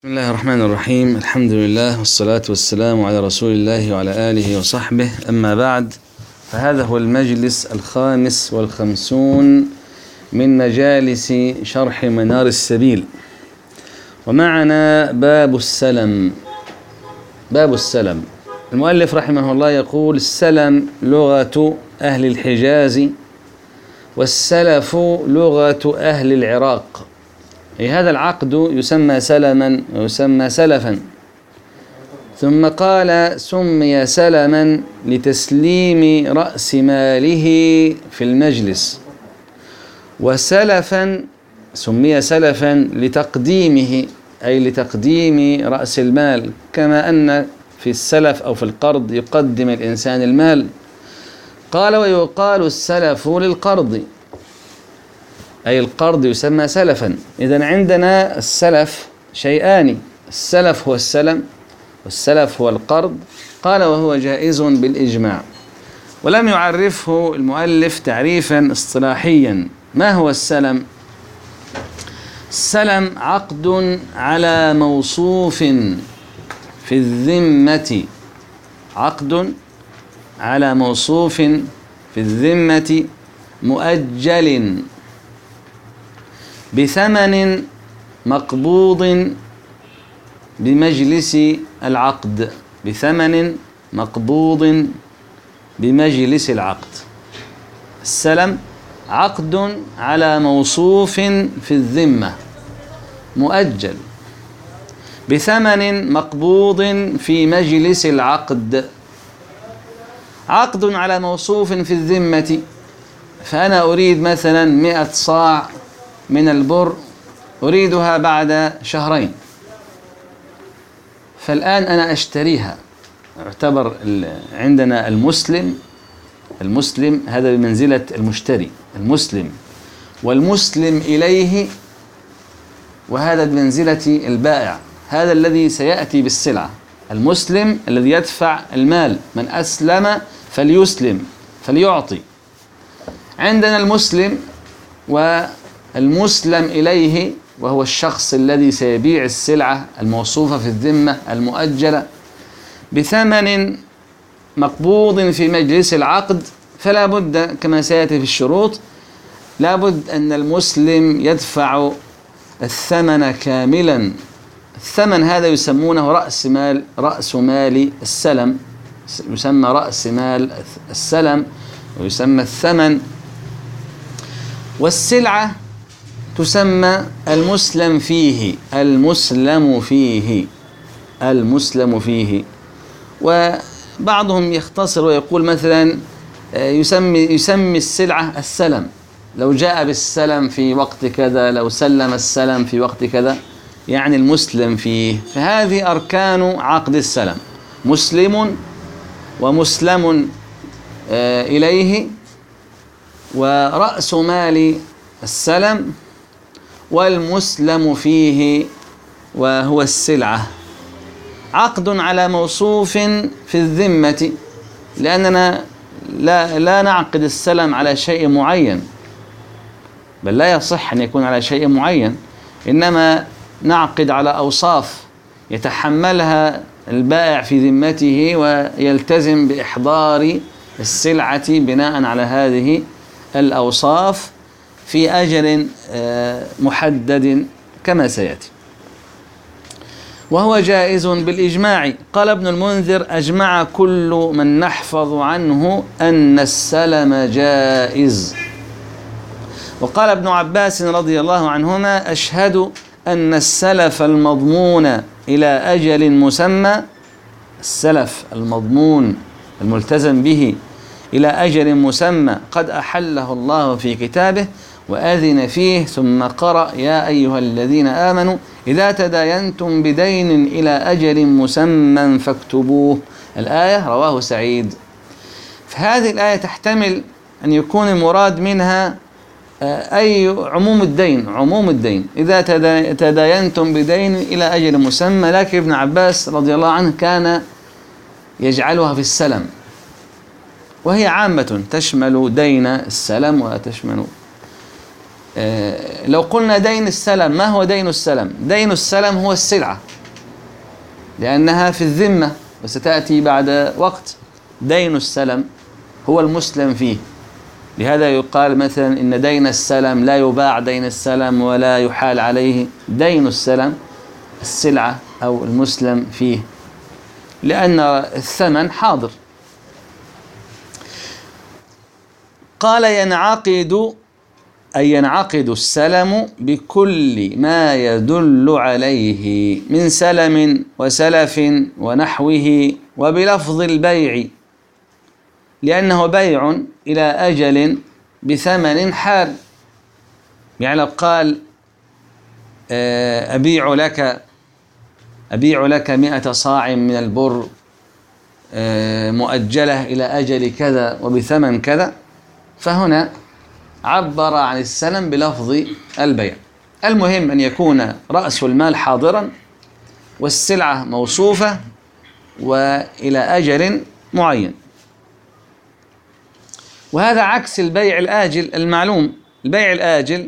بسم الله الرحمن الرحيم. الحمد لله والصلاة والسلام على رسول الله وعلى آله وصحبه. أما بعد، فهذا هو المجلس 55 من مجالس شرح منار السبيل، ومعنا باب السلم. باب السلم، المؤلف رحمه الله يقول: السلم لغة أهل الحجاز، والسلف لغة أهل العراق. أي هذا العقد يسمى سلما ويسمى سلفا. ثم قال: سمي سلما لتسليم رأس ماله في المجلس، وسلفا سمي سلفا لتقديمه، أي لتقديم رأس المال، كما أن في السلف أو في القرض يقدم الإنسان المال. قال: ويقال السلف للقرض، أي القرض يسمى سلفا. إذن عندنا السلف شيئان: السلف هو السلم، والسلف هو القرض. قال: وهو جائز بالإجماع. ولم يعرفه المؤلف تعريفا اصطلاحيا. ما هو السلم؟ السلم عقد على موصوف في الذمة، عقد على موصوف في الذمة مؤجل بثمن مقبوض بمجلس العقد، بثمن مقبوض بمجلس العقد. السلم عقد على موصوف في الذمة مؤجل بثمن مقبوض في مجلس العقد. عقد على موصوف في الذمة، فأنا أريد مثلا 100 صاع من البر، أريدها بعد شهرين، فالآن أنا أشتريها. اعتبر عندنا المسلم هذا بمنزلة المشتري، المسلم، والمسلم إليه وهذا بمنزلة البائع، هذا الذي سيأتي بالسلعة. المسلم الذي يدفع المال، من أسلم فليسلم فليعطي. عندنا المسلم والمسلم إليه، وهو الشخص الذي سيبيع السلعة الموصوفة في الذمة المؤجلة بثمن مقبوض في مجلس العقد. فلا بد كما سيأتي في الشروط، لا بد أن المسلم يدفع الثمن كاملا. الثمن هذا يسمونه رأس مال السلم، يسمى رأس مال السلم ويسمى الثمن. والسلعة تسمى المسلم فيه، المسلم فيه. وبعضهم يختصر ويقول مثلا يسمي السلعة السلم، لو جاء بالسلم في وقت كذا، لو سلم السلم في وقت كذا، يعني المسلم فيه. فهذه أركان عقد السلم: مسلم، ومسلم إليه، ورأس مال السلم، والمسلم فيه وهو السلعة. عقد على موصوف في الذمة، لأننا لا نعقد السلم على شيء معين، بل لا يصح أن يكون على شيء معين، إنما نعقد على أوصاف يتحملها البائع في ذمته ويلتزم بإحضار السلعة بناء على هذه الأوصاف في أجل محدد كما سيأتي. وهو جائز بالإجماع. قال ابن المنذر: أجمع كل من نحفظ عنه أن السلم جائز. وقال ابن عباس رضي الله عنهما: أشهد أن السلف المضمون إلى أجل مسمى، السلف المضمون الملتزم به إلى أجل مسمى قد أحله الله في كتابه وأذن فيه، ثم قرأ: يا أيها الذين آمنوا إذا تداينتم بدين إلى أجل مسمى فاكتبوه. الآية رواه سعيد. فهذه الآية تحتمل أن يكون المراد منها أي عموم الدين، إذا تداينتم بدين إلى أجل مسمى. لكن ابن عباس رضي الله عنه كان يجعلها في السلم، وهي عامة تشمل دين السلم وتشمل لو قلنا دين السلم، ما هو دين السلم؟ دين السلم هو السلعة لأنها في الذمة وستأتي بعد وقت. دين السلم هو المسلم فيه، لهذا يقال مثلا إن دين السلم لا يباع دين السلم ولا يحال عليه. دين السلم السلعة أو المسلم فيه، لأن الثمن حاضر. قال ينعقد، أي ينعقد السلم بكل ما يدل عليه من سلم وسلف ونحوه وبلفظ البيع، لأنه بيع إلى أجل بثمن حال. يعني لو قال أبيع لك 100 صاع من البر مؤجلة إلى أجل كذا وبثمن كذا، فهنا عبر عن السلم بلفظ البيع. المهم أن يكون رأس المال حاضرا والسلعة موصوفة وإلى أجل معين. وهذا عكس البيع الآجل المعلوم. البيع الآجل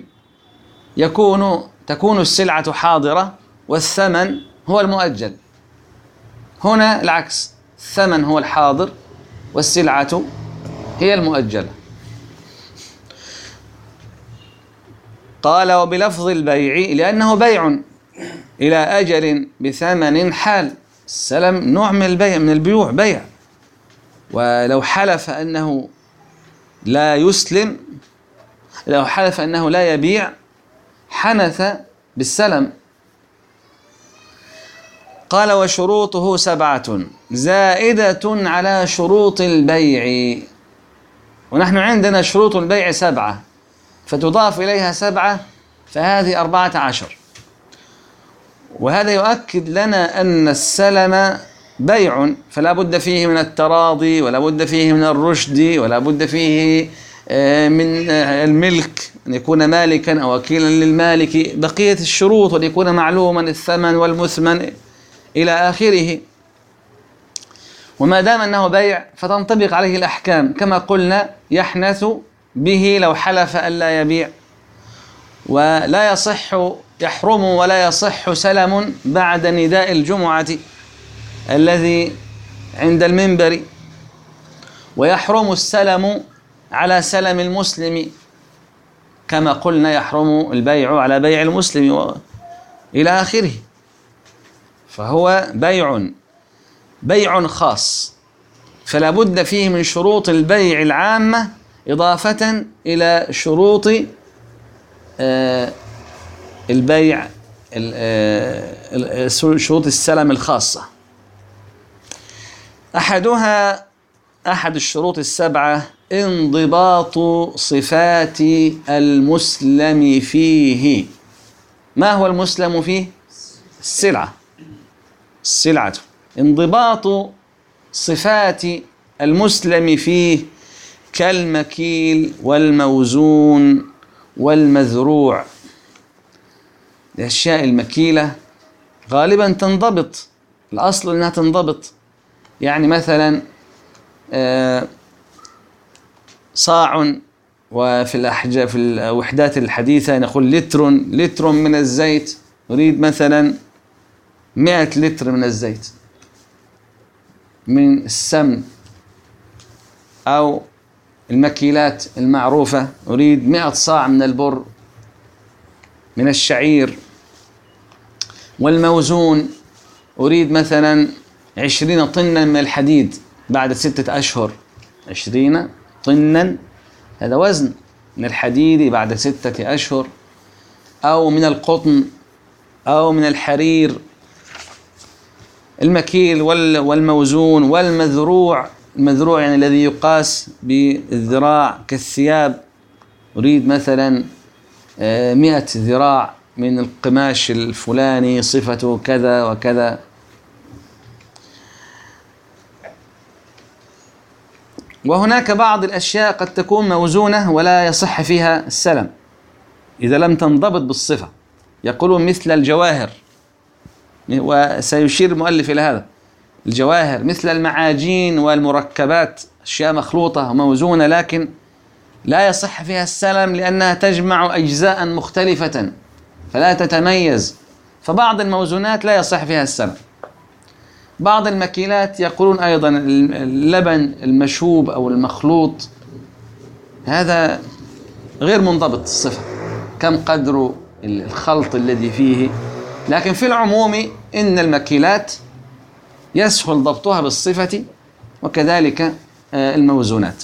تكون السلعة حاضرة والثمن هو المؤجل. هنا العكس، الثمن هو الحاضر والسلعة هي المؤجلة. قال وبلفظ البيع لأنه بيع إلى أجل بثمن حال. السلم نوع من البيع، من البيوع، بيع. ولو حلف أنه لا يسلم، لو حلف أنه لا يبيع حنث بالسلم. قال وشروطه 7 زائدة على شروط البيع. ونحن عندنا شروط البيع 7 فتضاف إليها 7 فهذه 14. وهذا يؤكد لنا أن السلم بيع، فلا بد فيه من التراضي ولا بد فيه من الرشد ولا بد فيه من الملك، أن يكون مالكا أو وكيلا للمالك، بقية الشروط، وأن يكون معلوما الثمن والمثمن إلى آخره. وما دام أنه بيع فتنطبق عليه الأحكام كما قلنا، يحنث به لو حلف ألا يبيع. ولا يصح، يحرم ولا يصح سلم بعد نداء الجمعة الذي عند المنبر. ويحرم السلم على سلم المسلم كما قلنا يحرم البيع على بيع المسلم إلى آخره. فهو بيع خاص، فلا بد فيه من شروط البيع العامة إضافة إلى شروط البيع، شروط السلم الخاصة. أحد الشروط 7 انضباط صفات المسلم فيه. ما هو المسلم فيه؟ السلعة. انضباط صفات المسلم فيه كالمكيل والموزون والمذروع. الأشياء المكيلة غالبا تنضبط، الأصل أنها تنضبط. يعني مثلا صاع، وفي الوحدات الحديثة نقول لتر من الزيت، نريد مثلا 100 لتر من الزيت من السمن. أو المكيلات المعروفة، أريد 100 صاع من البر من الشعير. والموزون أريد مثلا 20 طنا من الحديد بعد 6 أشهر. 20 طنا هذا وزن من الحديد بعد 6 أشهر. أو من القطن أو من الحرير. المكيل والموزون والمذروع. المذروع يعني الذي يقاس بالذراع كالثياب، أريد مثلا 100 ذراع من القماش الفلاني صفته كذا وكذا. وهناك بعض الأشياء قد تكون موزونة ولا يصح فيها السلم إذا لم تنضبط بالصفة. يقولون مثل الجواهر، وسيشير المؤلف إلى هذا. الجواهر مثل المعاجين والمركبات، أشياء مخلوطة وموزونة لكن لا يصح فيها السلم لأنها تجمع أجزاء مختلفة فلا تتميز، فبعض الموزونات لا يصح فيها السلم. بعض المكيلات يقولون أيضا اللبن المشوب أو المخلوط هذا غير منضبط الصفة، كم قدر الخلط الذي فيه، لكن في العموم إن المكيلات يسهل ضبطها بالصفة، وكذلك الموزونات.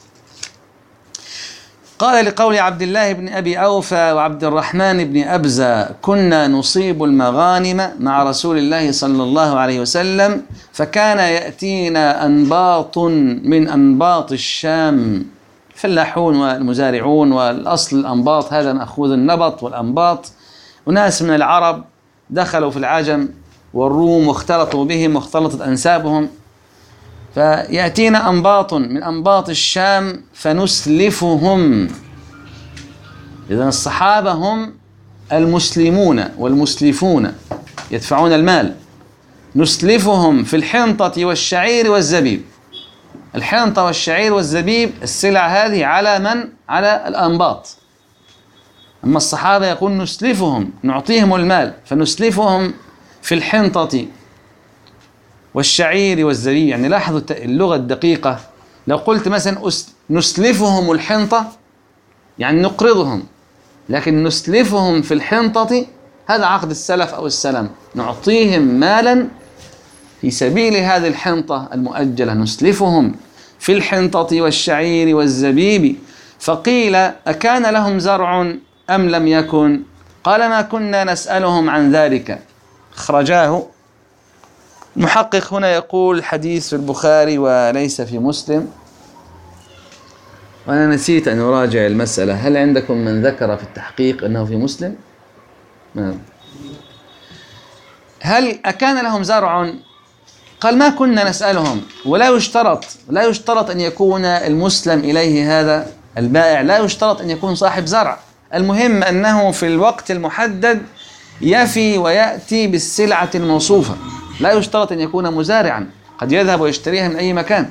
قال لقول عبد الله بن أبي أوفى وعبد الرحمن بن أبزة: كنا نصيب المغانم مع رسول الله صلى الله عليه وسلم، فكان يأتينا أنباط من أنباط الشام، فلاحون والمزارعون، والأصل الأنباط هذا مأخوذ النبط والأنباط، وناس من العرب دخلوا في العجم والروم واختلطوا بهم واختلطت أنسابهم، فيأتينا أنباط من أنباط الشام فنسلفهم. إذن الصحابة هم المسلمون والمسلفون يدفعون المال، نسلفهم في الحنطة والشعير والزبيب. الحنطة والشعير والزبيب السلع هذه على من؟ على الأنباط. أما الصحابة يقول نسلفهم، نعطيهم المال، فنسلفهم في الحنطة والشعير والزبيب. يعني لاحظوا اللغة الدقيقة، لو قلت مثلا نسلفهم الحنطة يعني نقرضهم، لكن نسلفهم في الحنطة هذا عقد السلف أو السلم، نعطيهم مالا في سبيل هذه الحنطة المؤجلة، نسلفهم في الحنطة والشعير والزبيب. فقيل: أكان لهم زرع أم لم يكن؟ قال: ما كنا نسألهم عن ذلك. أخرجاه. المحقق هنا يقول حديث في البخاري وليس في مسلم، وأنا نسيت أن أراجع المسألة. هل عندكم من ذكر في التحقيق أنه في مسلم؟ هل أكان لهم زرع؟ قال: ما كنا نسألهم. ولا يشترط أن يكون المسلم إليه هذا البائع، لا يشترط أن يكون صاحب زرع، المهم أنه في الوقت المحدد يفي ويأتي بالسلعة الموصوفة. لا يشترط أن يكون مزارعا، قد يذهب ويشتريها من أي مكان.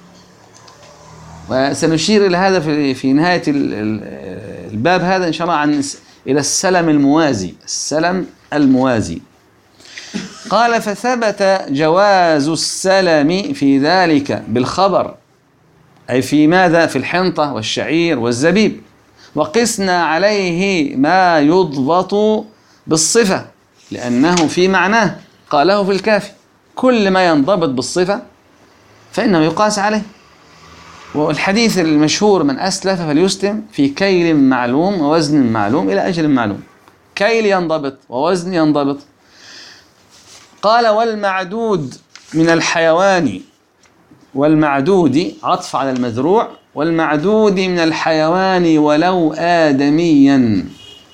وسنشير إلى هذا في نهاية الباب هذا إن شاء الله، إلى السلم الموازي. السلم الموازي. قال: فثبت جواز السلم في ذلك بالخبر، أي في ماذا؟ في الحنطة والشعير والزبيب. وقسنا عليه ما يضبط بالصفة لأنه في معناه، قاله في الكافي: كل ما ينضبط بالصفة فإنه يقاس عليه. والحديث المشهور: من أسلف فليسلم في كيل معلوم ووزن معلوم إلى أجل معلوم. كيل ينضبط ووزن ينضبط. قال: والمعدود من الحيوان، والمعدود عطف على المذروع، والمعدود من الحيوان ولو آدميا.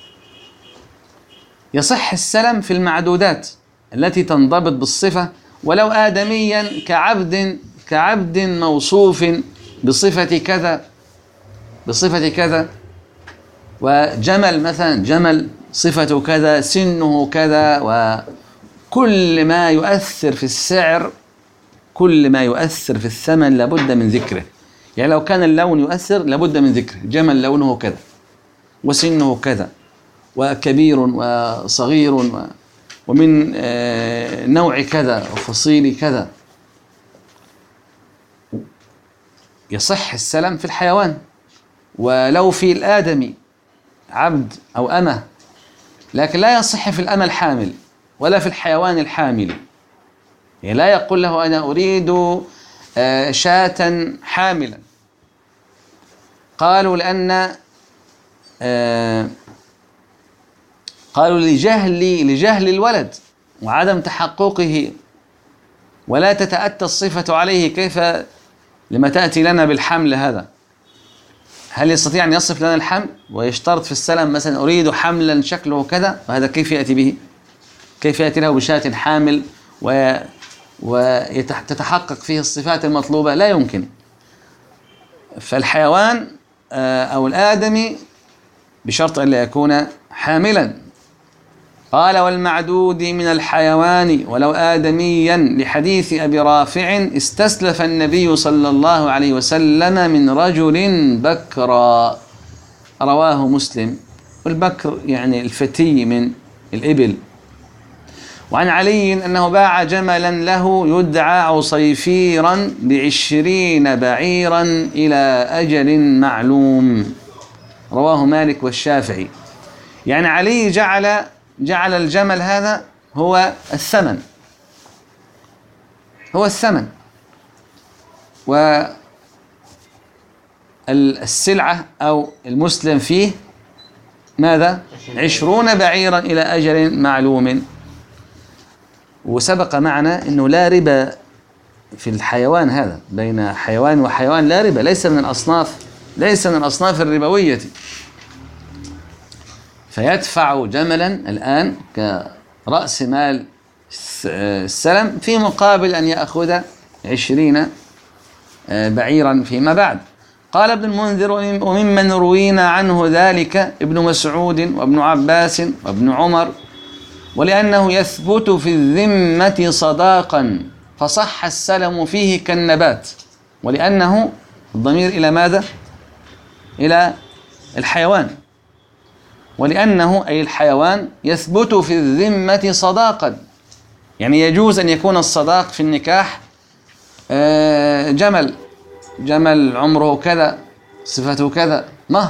يصح السلم في المعدودات التي تنضبط بالصفة ولو آدميا، كعبد موصوف بصفة كذا، وجمل مثلا، جمل صفة كذا، سنه كذا، وكل ما يؤثر في السعر، كل ما يؤثر في الثمن لابد من ذكره. يعني لو كان اللون يؤثر لابد من ذكره، جمل لونه كذا وسنه كذا وكبير وصغير ومن نوع كذا وفصيل كذا. يصح السلم في الحيوان، ولو في الآدمي عبد أو أمة، لكن لا يصح في الأمة الحامل ولا في الحيوان الحامل. يعني لا يقول له: أنا أريد شاة حاملا. قالوا لأن قالوا لجهل الولد وعدم تحققه، ولا تتأتى الصفة عليه، كيف لما تأتي لنا بالحمل هذا؟ هل يستطيع أن يصف لنا الحمل ويشترط في السلم مثلا: أريد حملا شكله كذا؟ وهذا كيف يأتي به؟ كيف يأتي له بشاة حامل وتتحقق فيه الصفات المطلوبة؟ لا يمكن. فالحيوان أو الآدمي بشرط أن لا يكون حاملا. قال والمعدود من الحيوان ولو آدميا لحديث أبي رافع استسلف النبي صلى الله عليه وسلم من رجل بكرا، رواه مسلم. والبكر يعني الفتي من الإبل. وعن علي أنه باع جملا له يدعى عصيفيرا ب20 بعيرا إلى أجل معلوم، رواه مالك والشافعي. يعني علي جعل الجمل هذا هو الثمن، والسلعة أو المسلم فيه ماذا؟ 20 بعيرا إلى أجل معلوم. وسبق معنا أنه لا ربا في الحيوان هذا، بين حيوان وحيوان لا ربا، ليس من الأصناف الربوية. فيدفع جملا الآن كرأس مال السلم في مقابل أن يأخذ 20 بعيرا فيما بعد. قال ابن المنذر وممن روينا عنه ذلك ابن مسعود وابن عباس وابن عمر، ولأنه يثبت في الذمة صداقا فصح السلم فيه كالنبات. ولأنه الضمير إلى ماذا؟ إلى الحيوان. ولأنه أي الحيوان يثبت في الذمة صداقا، يعني يجوز أن يكون الصداق في النكاح جمل عمره كذا صفته كذا مهر،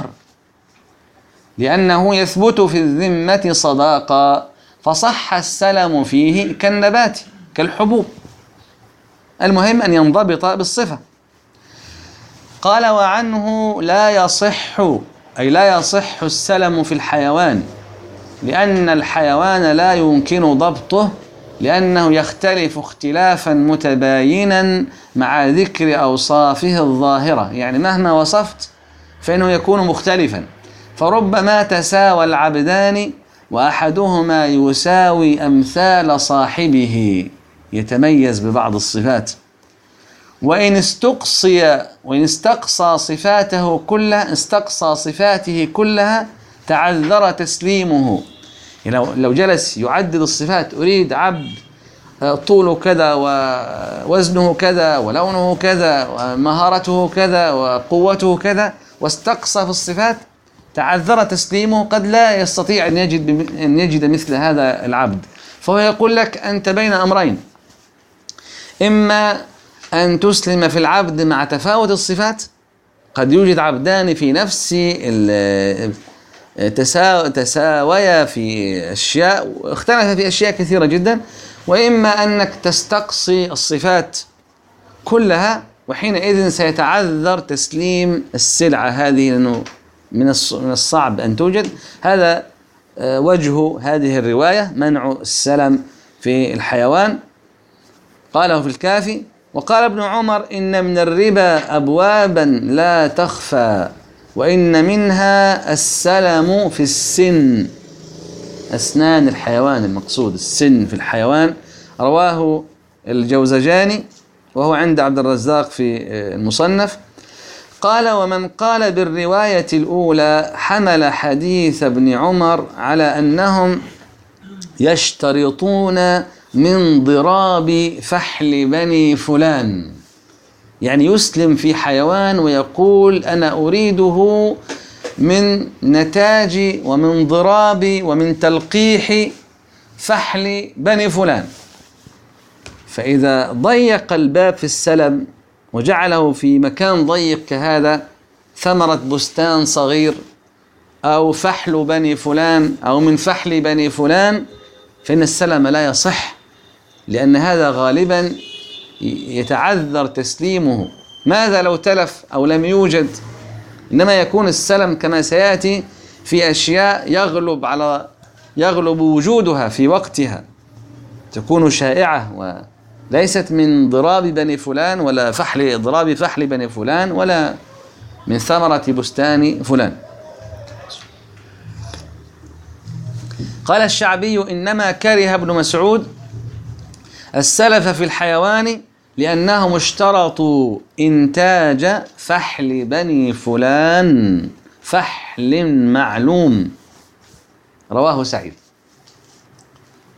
لأنه يثبت في الذمة صداقا فصح السلم فيه كالنبات كالحبوب، المهم أن ينضبط بالصفة. قال وعنه لا يصح السلم في الحيوان، لأن الحيوان لا يمكن ضبطه، لأنه يختلف اختلافا متباينا مع ذكر أوصافه الظاهرة. يعني مهما وصفت فإنه يكون مختلفا، فربما تساوى العبدان وأحدهما يساوي أمثال صاحبه، يتميز ببعض الصفات. وإن استقصى صفاته كلها تعذر تسليمه. لو جلس يعدد الصفات، أريد عبد طوله كذا ووزنه كذا ولونه كذا ومهارته كذا وقوته كذا، واستقصى في الصفات، تعذر تسليمه، قد لا يستطيع أن يجد مثل هذا العبد. فهو يقول لك أنت بين أمرين: إما أن تسلم في العبد مع تفاوت الصفات، قد يوجد عبدان في نفس تساويا في أشياء واختلف في أشياء كثيرة جدا، وإما أنك تستقصي الصفات كلها، وحينئذ سيتعذر تسليم السلعة هذه، لأنه من الصعب أن توجد. هذا وجه هذه الرواية، منع السلم في الحيوان. قاله في الكافي. وقال ابن عمر إن من الربا أبوابا لا تخفى، وإن منها السلم في السن، أسنان الحيوان المقصود، السن في الحيوان. رواه الجوزجاني وهو عند عبد الرزاق في المصنف. قال ومن قال بالرواية الأولى حمل حديث ابن عمر على أنهم يشترطون من ضراب فحل بني فلان، يعني يسلم في حيوان ويقول أنا أريده من نتاج ومن ضراب ومن تلقيح فحل بني فلان. فإذا ضيق الباب في السلم وجعله في مكان ضيق كهذا، ثمرة بستان صغير أو فحل بني فلان أو من فحل بني فلان، فإن السلم لا يصح، لأن هذا غالبا يتعذر تسليمه. ماذا لو تلف أو لم يوجد؟ إنما يكون السلم كما سيأتي في أشياء يغلب وجودها في وقتها، تكون شائعة وليست من ضراب بني فلان ولا ضراب فحل بني فلان ولا من ثمرة بستان فلان. قال الشعبي إنما كره ابن مسعود السلف في الحيوان لأنهم اشترطوا إنتاج فحل بني فلان، فحل معلوم. رواه سعيد.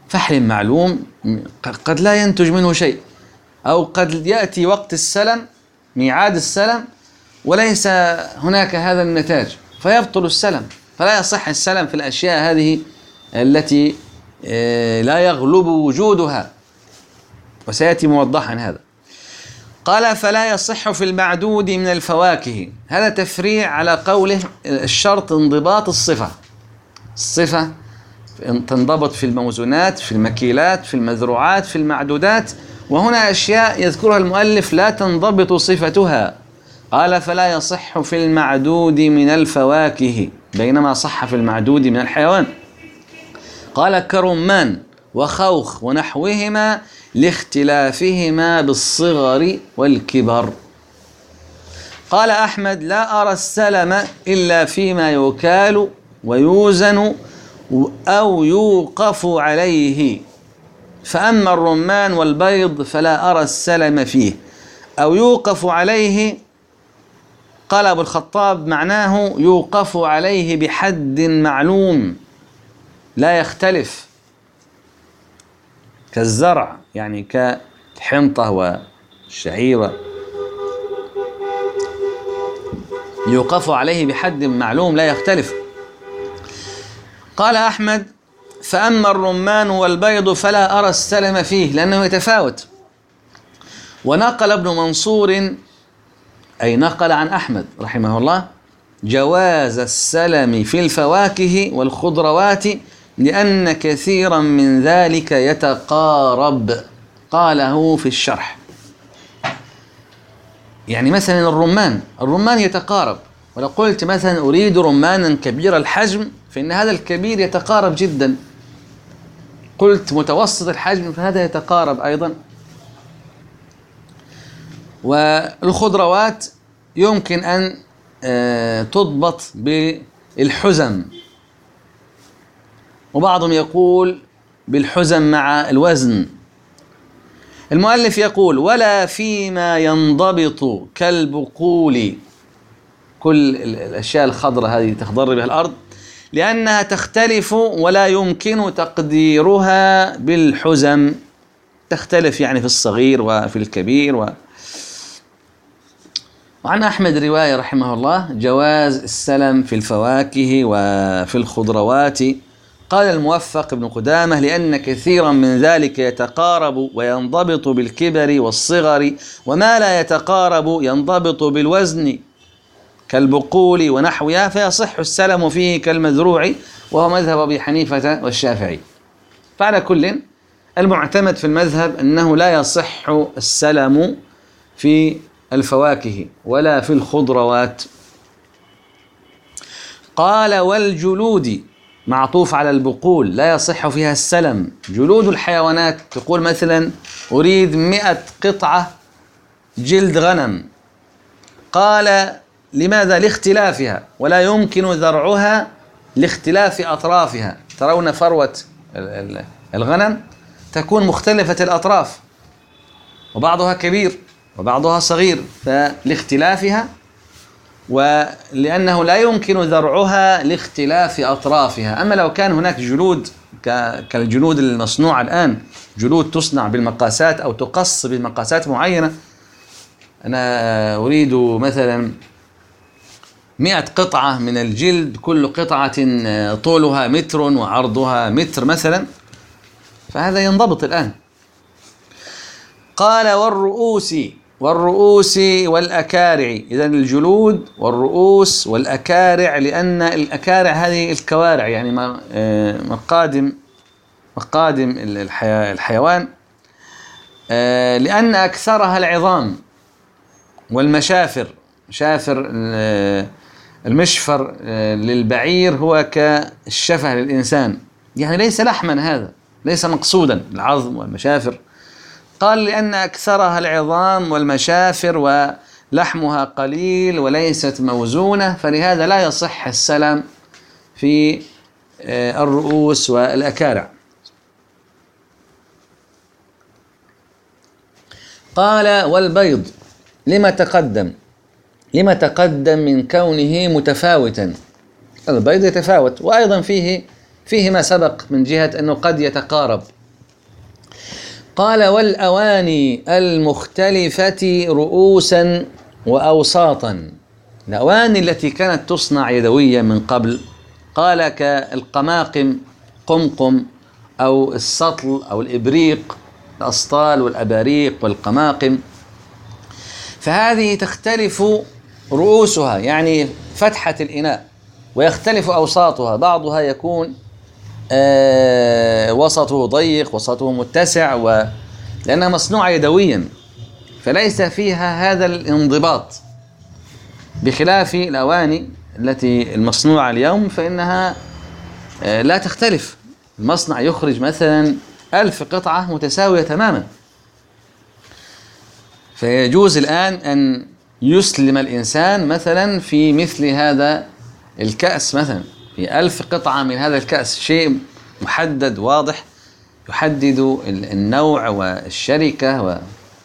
فحل معلوم قد لا ينتج منه شيء، أو قد يأتي وقت السلم، ميعاد السلم، وليس هناك هذا النتاج فيبطل السلم. فلا يصح السلم في الأشياء هذه التي لا يغلب وجودها، وسيأتي موضحا هذا. قال فلا يصح في المعدود من الفواكه. هذا تفريع على قوله الشرط انضباط الصفة. الصفة تنضبط في الموزونات، في المكيلات، في المزروعات، في المعدودات، وهنا أشياء يذكرها المؤلف لا تنضبط صفتها. قال فلا يصح في المعدود من الفواكه، بينما صح في المعدود من الحيوان. قال كرمان وخوخ ونحوهما لاختلافهما بالصغر والكبر. قال أحمد لا أرى السلم إلا فيما يكال ويوزن أو يوقف عليه، فأما الرمان والبيض فلا أرى السلم فيه. أو يوقف عليه، قال أبو الخطاب معناه يوقف عليه بحد معلوم لا يختلف، كالزرع يعني كالحنطة والشعيرة، يوقف عليه بحد معلوم لا يختلف. قال أحمد فأما الرمان والبيض فلا أرى السلم فيه لأنه يتفاوت. ونقل ابن منصور، أي نقل عن أحمد رحمه الله، جواز السلم في الفواكه والخضروات لأن كثيرا من ذلك يتقارب. قاله في الشرح. يعني مثلا الرمان يتقارب، ولو قلت مثلا أريد رمانا كبير الحجم فإن هذا الكبير يتقارب جدا، قلت متوسط الحجم فهذا يتقارب أيضا. والخضروات يمكن أن تضبط بالحزم، وبعضهم يقول بالحزم مع الوزن. المؤلف يقول ولا فيما ينضبط كالبقول، كل الأشياء الخضراء هذه تخضر بها الأرض، لأنها تختلف ولا يمكن تقديرها بالحزم، تختلف يعني في الصغير وفي الكبير. وعن أحمد رواية رحمه الله جواز السلم في الفواكه وفي الخضروات. قال الموفق ابن قدامة لأن كثيرا من ذلك يتقارب وينضبط بالكبر والصغر، وما لا يتقارب ينضبط بالوزن كالبقول ونحوها، فيصح السلم فيه كالمزروع، وهو مذهب أبي حنيفة والشافعي. فعلى كل المعتمد في المذهب أنه لا يصح السلم في الفواكه ولا في الخضروات. قال والجلود معطوف على البقول لا يصح فيها السلم. جلود الحيوانات، تقول مثلا أريد 100 قطعة جلد غنم، قال لماذا؟ لاختلافها، ولا يمكن زرعها لاختلاف أطرافها. ترون فروة الغنم تكون مختلفة الأطراف، وبعضها كبير وبعضها صغير، فلاختلافها، ولأنه لا يمكن زرعها لاختلاف أطرافها. أما لو كان هناك جلود كالجلود المصنوعة الآن، جلود تصنع بالمقاسات أو تقص بمقاسات معينة، أنا أريد مثلا 100 قطعة من الجلد، كل قطعة طولها متر وعرضها متر مثلا، فهذا ينضبط الآن. قال والرؤوس والأكارع. إذا الجلود والرؤوس والأكارع، لأن الأكارع هذه الكوارع يعني مقادم الحيوان، لأن أكثرها العظام والمشافر. شافر المشفر للبعير هو كالشفة للإنسان، يعني ليس لحما، هذا ليس مقصودا العظم والمشافر. قال لأن أكثرها العظام والمشافر ولحمها قليل وليست موزونة، فلهذا لا يصح السلم في الرؤوس والأكارع. قال والبيض لما تقدم من كونه متفاوتا. البيض يتفاوت، وأيضا فيه ما سبق من جهة أنه قد يتقارب، قال والأواني المختلفة رؤوسا وأوساطا. الأواني التي كانت تصنع يدويا من قبل، قال كالقماقم، قمقم، أو السطل أو الإبريق، الأسطال والأباريق والقماقم، فهذه تختلف رؤوسها يعني فتحة الإناء، ويختلف أوساطها، بعضها يكون وسطه ضيق، وسطه متسع، لأنها مصنوعة يدويا فليس فيها هذا الانضباط، بخلاف الأواني التي المصنوعة اليوم فإنها لا تختلف. المصنع يخرج مثلا 1000 قطعة متساوية تماما، فيجوز الآن أن يسلم الإنسان مثلا في مثل هذا الكأس، مثلا في 1000 قطعة من هذا الكأس، شيء محدد واضح يحدد النوع والشركة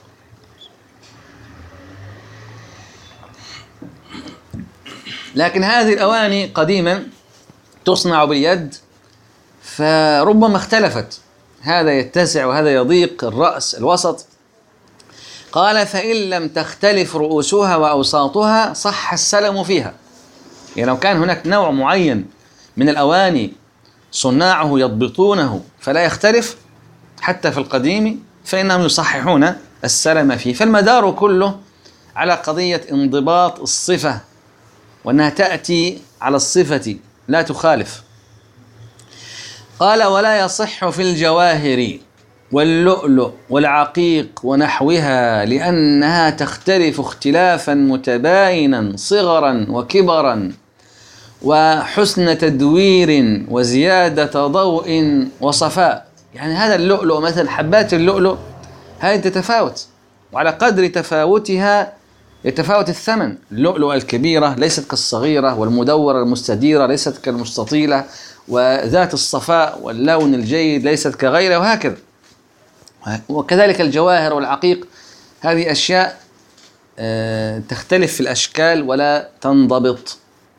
لكن هذه الأواني قديما تصنع باليد، فربما اختلفت، هذا يتسع وهذا يضيق الرأس الوسط. قال فإن لم تختلف رؤوسها وأوساطها صح السلم فيها. يعني لو كان هناك نوع معين من الأواني صناعه يضبطونه فلا يختلف حتى في القديم، فإنهم يصححون السلم فيه. فالمدار كله على قضية انضباط الصفة، وأنها تأتي على الصفة لا تخالف. قال ولا يصح في الجواهر واللؤلؤ والعقيق ونحوها، لأنها تختلف اختلافا متباينا صغرا وكبرا وحسن تدوير وزيادة ضوء وصفاء. يعني هذا اللؤلؤ مثلا، حبات اللؤلؤ هذه تتفاوت، وعلى قدر تفاوتها يتفاوت الثمن. اللؤلؤة الكبيرة ليست كالصغيرة، والمدورة المستديرة ليست كالمستطيلة، وذات الصفاء واللون الجيد ليست كغيرها، وهكذا. وكذلك الجواهر والعقيق، هذه أشياء تختلف في الأشكال ولا تنضبط.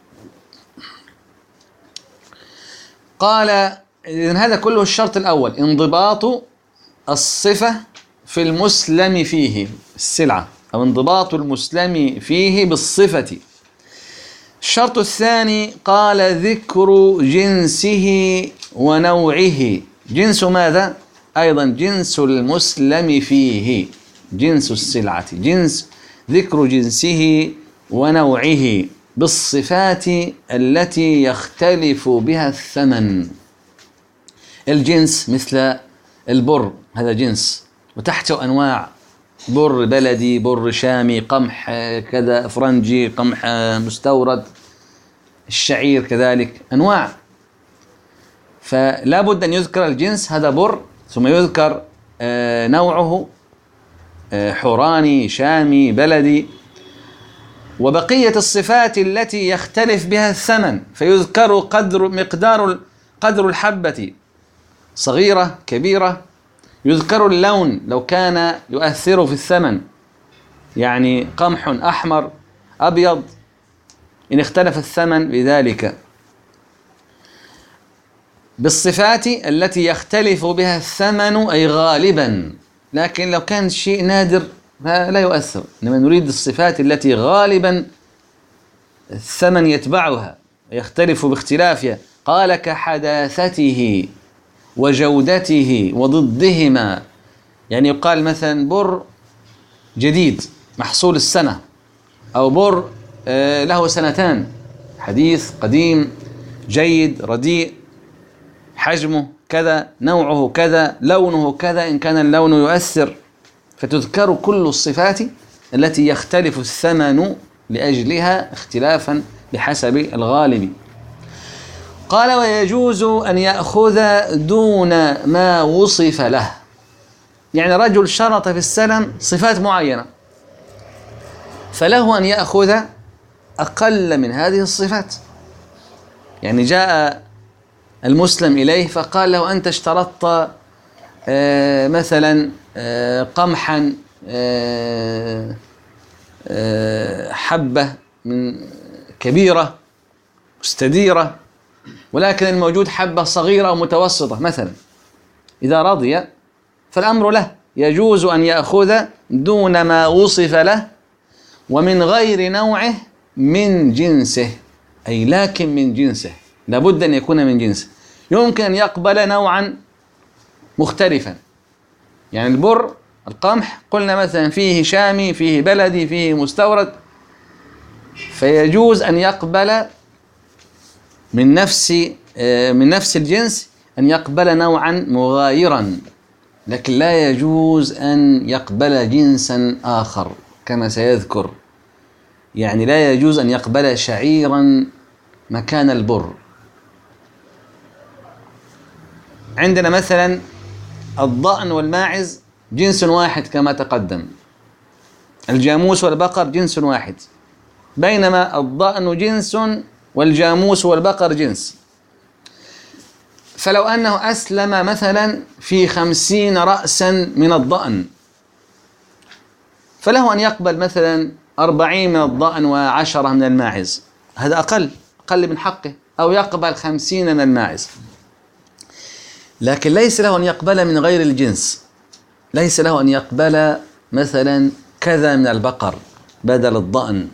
قال إذن هذا كله الشرط الأول انضباط الصفة في المسلم فيه، السلعة، أو انضباط المسلم فيه بالصفة. الشرط الثاني قال ذكر جنسه ونوعه. جنس ماذا؟ أيضا جنس المسلم فيه، جنس السلعة، ذكر جنسه ونوعه بالصفات التي يختلف بها الثمن. الجنس مثل البر، هذا جنس وتحته أنواع، بر بلدي، بر شامي، قمح كذا فرنجي، قمح مستورد، الشعير كذلك أنواع، فلا بد أن يذكر الجنس، هذا بر، ثم يذكر نوعه، حوراني، شامي، بلدي، وبقية الصفات التي يختلف بها الثمن فيذكر قدر الحبة، صغيرة كبيرة، يذكر اللون لو كان يؤثر في الثمن، يعني قمح أحمر أبيض إن اختلف الثمن بذلك، بالصفات التي يختلف بها الثمن أي غالبا. لكن لو كان شيء نادر لا يؤثر، إنما نريد الصفات التي غالبا الثمن يتبعها يختلف باختلافها. قال كحداثته وجودته وضدهما، يعني يقال مثلا بر جديد محصول السنة، أو بر له سنتان، حديث قديم، جيد رديء، حجمه كذا، نوعه كذا، لونه كذا إن كان اللون يؤثر، فتذكر كل الصفات التي يختلف الثمن لأجلها اختلافا بحسب الغالب. قال ويجوز أن يأخذ دون ما وصف له. يعني رجل شرط في السلم صفات معينة، فله أن يأخذ أقل من هذه الصفات. يعني جاء المسلم إليه فقال له أنت اشترطت مثلا قمحا حبة من كبيرة مستديرة، ولكن الموجود حبة صغيرة ومتوسطة مثلا. إذا رضي فالأمر له، يجوز أن يأخذ دون ما وصف له ومن غير نوعه من جنسه، أي لكن من جنسه، لابد أن يكون من جنسه. يمكن أن يقبل نوعا مختلفا، يعني البر القمح قلنا مثلا فيه شامي، فيه بلدي، فيه مستورد، فيجوز أن يقبل من نفس الجنس أن يقبل نوعا مغايرا، لكن لا يجوز أن يقبل جنسا آخر كما سيذكر. يعني لا يجوز أن يقبل شعيرا مكان البر. عندنا مثلا الضأن والماعز جنس واحد كما تقدم، الجاموس والبقر جنس واحد، بينما الضأن جنس والجاموس والبقر جنس. فلو أنه أسلم مثلا في 50 رأسا من الضأن، فله أن يقبل مثلا 40 من الضأن و10 من الماعز، هذا أقل من حقه، أو يقبل 50 من الماعز، لكن ليس له أن يقبل من غير الجنس. ليس له أن يقبل مثلا كذا من البقر بدل الضأن.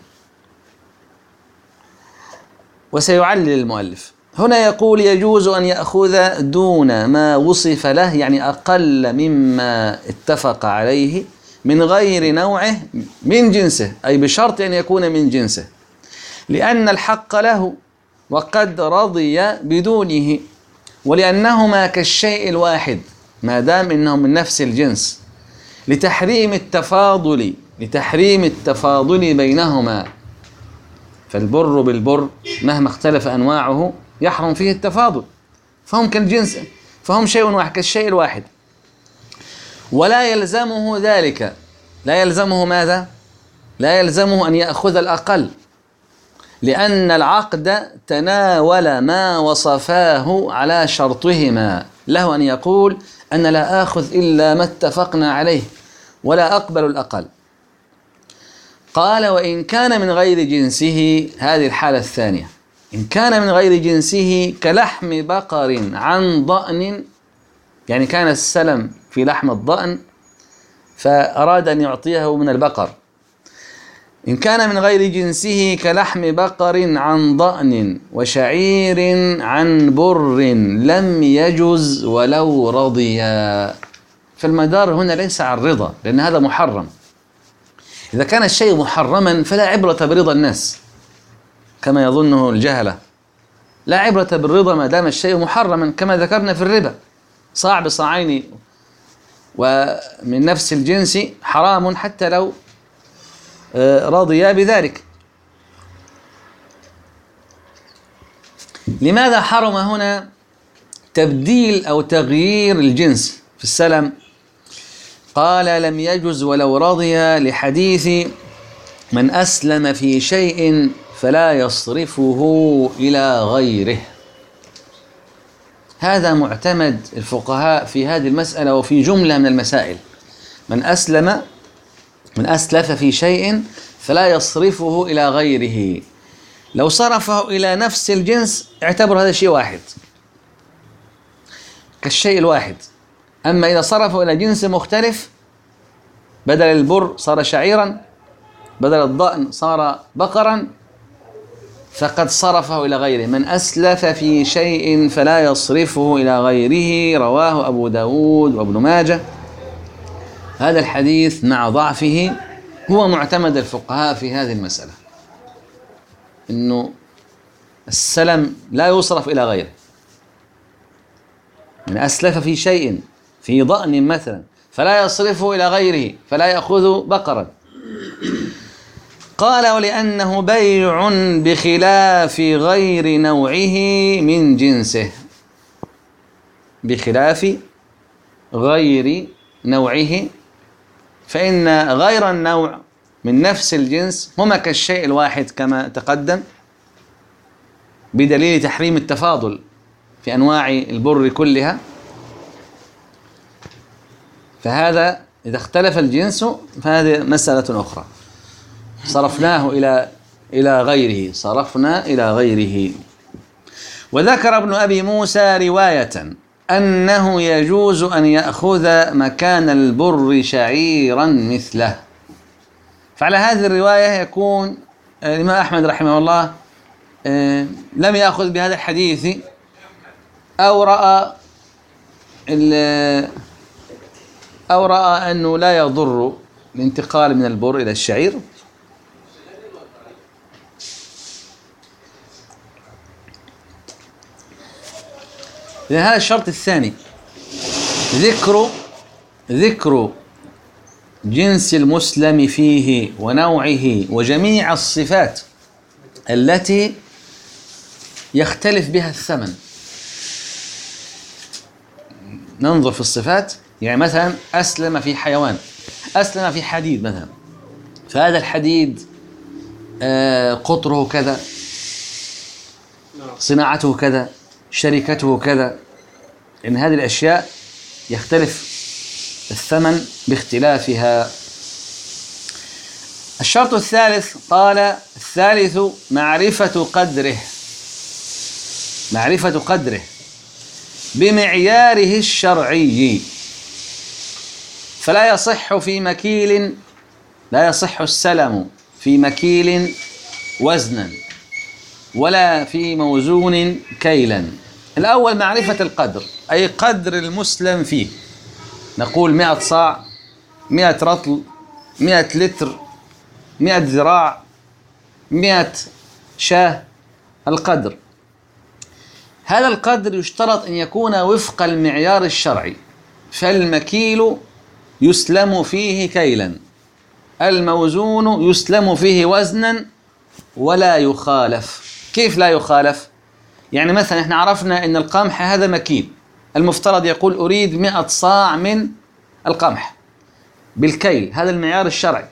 وسيعلل المؤلف هنا، يقول يجوز أن يأخذ دون ما وصف له، يعني أقل مما اتفق عليه، من غير نوعه من جنسه، أي بشرط أن يكون من جنسه، لأن الحق له وقد رضي بدونه، ولأنهما كالشيء الواحد ما دام إنهم من نفس الجنس، لتحريم التفاضل بينهما. فالبر بالبر مهما اختلف أنواعه يحرم فيه التفاضل، فهم كالجنس، فهم شيء واحد كالشيء الواحد. ولا يلزمه ذلك، لا يلزمه ماذا؟ لا يلزمه أن يأخذ الأقل، لأن العقد تناول ما وصفاه على شرطهما. له أن يقول أنا لا آخذ إلا ما اتفقنا عليه ولا أقبل الأقل. قال وإن كان من غير جنسه، هذه الحالة الثانية، إن كان من غير جنسه كلحم بقر عن ضأن، يعني كان السلم في لحم الضأن فأراد أن يعطيه من البقر، إن كان من غير جنسه كلحم بقر عن ضأن وشعير عن بر لم يجز ولو رضيا. فالمدار هنا ليس على الرضا، لأن هذا محرم. إذا كان الشيء محرما فلا عبرة برضا الناس كما يظنه الجهلة، لا عبرة بالرضا ما دام الشيء محرما، كما ذكرنا في الربا، صاع بصاعين ومن نفس الجنس حرام حتى لو رضيا بذلك. لماذا حرم هنا تبديل أو تغيير الجنس في السلم؟ قال لم يجز ولو رضي، لحديث من أسلم في شيء فلا يصرفه إلى غيره. هذا معتمد الفقهاء في هذه المسألة وفي جملة من المسائل. من أسلف في شيء فلا يصرفه إلى غيره. لو صرفه إلى نفس الجنس اعتبر هذا شيء واحد كالشيء الواحد. أما إذا صرفه إلى جنس مختلف، بدل البر صار شعيرا، بدل الضأن صار بقرا، فقد صرفه إلى غيره. من أسلف في شيء فلا يصرفه إلى غيره، رواه أبو داود وابن ماجه. هذا الحديث مع ضعفه هو معتمد الفقهاء في هذه المسألة، إنه السلم لا يصرف إلى غيره. من أسلف في شيء في ضأن مثلا فلا يصرفه إلى غيره، فلا يأخذ بقرا. قال ولأنه بيع بخلاف غير نوعه من جنسه، بخلاف غير نوعه، فإن غير النوع من نفس الجنس هما كالشيء الواحد كما تقدم، بدليل تحريم التفاضل في أنواع البر كلها. فهذا إذا اختلف الجنس فهذه مسألة أخرى. صرفنا إلى غيره. وذكر ابن أبي موسى رواية أنه يجوز أن يأخذ مكان البر شعيرا مثله. فعلى هذه الرواية يكون الإمام أحمد رحمه الله لم يأخذ بهذا الحديث، أو رأى أنه لا يضر الانتقال من البر إلى الشعير. هذا الشرط الثاني، ذكر جنس المسلم فيه ونوعه وجميع الصفات التي يختلف بها الثمن. ننظر في الصفات، يعني مثلا أسلم في حيوان، أسلم في حديد مثلا، فهذا الحديد قطره كذا، صناعته كذا، شركته كذا، إن هذه الأشياء يختلف الثمن باختلافها. الشرط الثالث قال الثالث معرفة قدره بمعياره الشرعي، فلا يصح السلم في مكيل وزنا ولا في موزون كيلا. الأول معرفة القدر، أي قدر المسلم فيه، نقول 100 صاع، 100 رطل، 100 لتر، 100 ذراع، 100 شاه، القدر. هذا القدر يشترط أن يكون وفق المعيار الشرعي، فالمكيل يسلم فيه كيلا، الموزون يسلم فيه وزنا ولا يخالف. كيف لا يخالف؟ يعني مثلا احنا عرفنا ان القمح هذا مكيل، المفترض يقول أريد 100 صاع من القمح بالكيل، هذا المعيار الشرعي.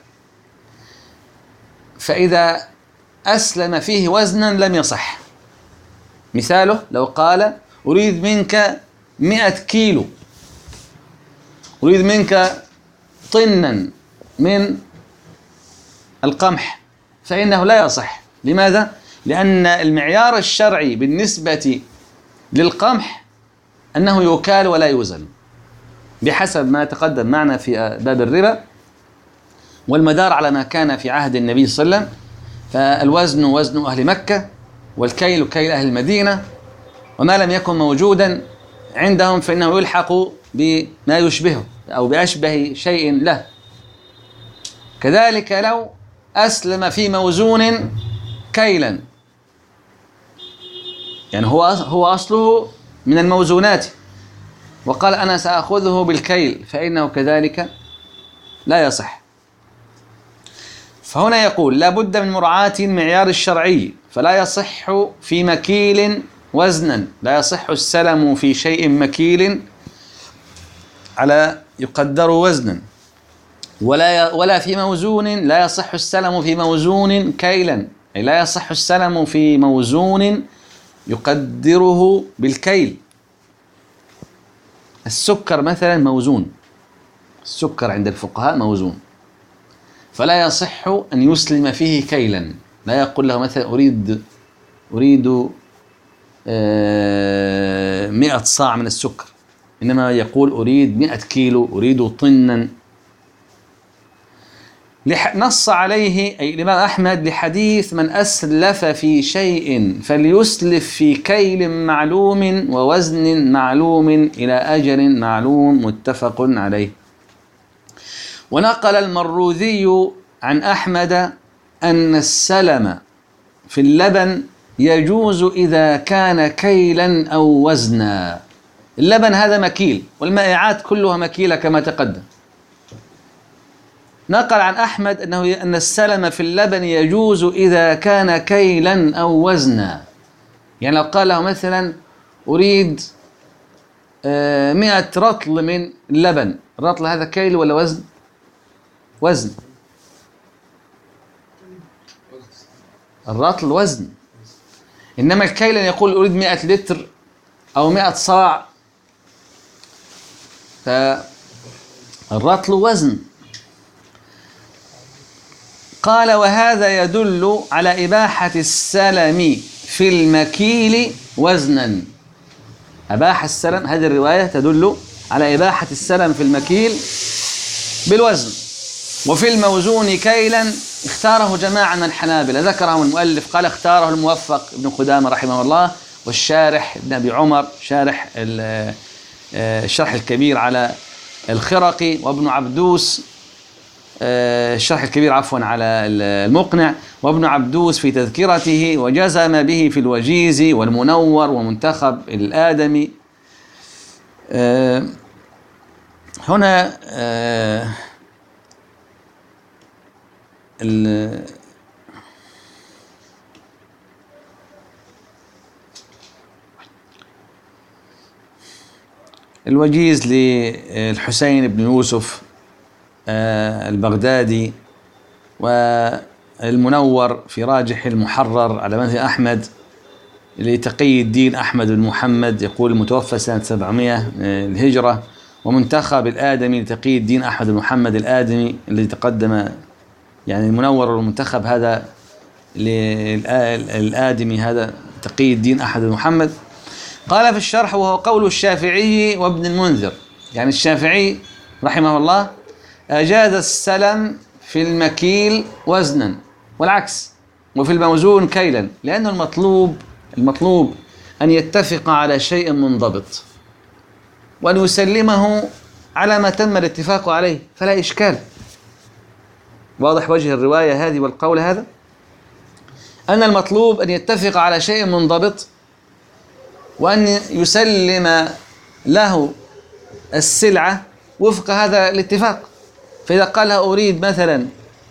فإذا أسلم فيه وزنا لم يصح. مثاله لو قال أريد منك 100 كيلو، أريد منك طنا من القمح، فإنه لا يصح. لماذا؟ لأن المعيار الشرعي بالنسبة للقمح أنه يكال ولا يوزن، بحسب ما تقدم معنا في باب الربا، والمدار على ما كان في عهد النبي صلى الله عليه وسلم. فالوزن وزن أهل مكة، والكيل كيل أهل المدينة، وما لم يكن موجودا عندهم فإنه يلحق بما يشبهه أو بأشبه شيء له. كذلك لو أسلم في موزون كيلا، يعني هو أصله من الموزونات، وقال أنا سأخذه بالكيل، فإنه كذلك لا يصح. فهنا يقول لا بد من مراعاة المعيار الشرعي، فلا يصح في مكيل وزنا، لا يصح السلم في شيء مكيل على يقدر وزنا، ولا في موزون، لا يصح السلم في موزون كيلا، أي لا يصح السلم في موزون يقدره بالكيل. السكر مثلا موزون، السكر عند الفقهاء موزون، فلا يصح أن يسلم فيه كيلا، لا يقول له مثلا أريد 100 صاع من السكر، إنما يقول أريد 100 كيلو، أريد طنا. نص عليه أي الإمام أحمد لحديث من أسلف في شيء فليسلف في كيل معلوم ووزن معلوم إلى أجل معلوم، متفق عليه. ونقل المروذي عن أحمد أن السلم في اللبن يجوز إذا كان كيلا أو وزنا. اللبن هذا مكيل، والمائعات كلها مكيلة كما تقدم. نقل عن أحمد أن السلم في اللبن يجوز إذا كان كيلا أو وزنا. يعني لو قال له مثلا أريد 100 رطل من اللبن، الرطل هذا كيل ولا وزن؟ وزن. الرطل وزن، إنما الكيل يقول أريد 100 لتر أو 100 صاع، فالرطل وزن. قال وهذا يدل على إباحة السلم في المكيل وزنا. أباح السلم. هذه الرواية تدل على إباحة السلم في المكيل بالوزن. وفي الموزون كيلا اختاره جماعة من الحنابلة، ذكرهم المؤلف، قال اختاره الموفق ابن قدامة رحمه الله، والشارح ابن أبي عمر شارح الشرح الكبير على الخرقي، وابن عبدوس الشرح الكبير عفوا على المقنع، وابن عبدوس في تذكرته، وجزم به في الوجيز والمنور ومنتخب الآدمي. هنا الوجيز للحسين بن يوسف البغدادي، والمنور في راجح المحرر على مذهب أحمد لتقي الدين أحمد بن محمد، يقول المتوفى سنة 700 الهجرة، ومنتخب الآدمي لتقي الدين أحمد بن محمد الآدمي الذي تقدم، يعني المنور والمنتخب هذا للآدمي هذا تقي الدين أحمد بن محمد. قال في الشرح وهو قول الشافعي وابن المنذر، يعني الشافعي رحمه الله أجاز السلم في المكيل وزنا والعكس، وفي الموزون كيلا، لأن المطلوب أن يتفق على شيء منضبط، وأن يسلمه على ما تم الاتفاق عليه فلا إشكال. واضح وجه الرواية هذه والقول هذا، أن المطلوب أن يتفق على شيء منضبط، وأن يسلم له السلعة وفق هذا الاتفاق. فإذا قال له أريد مثلا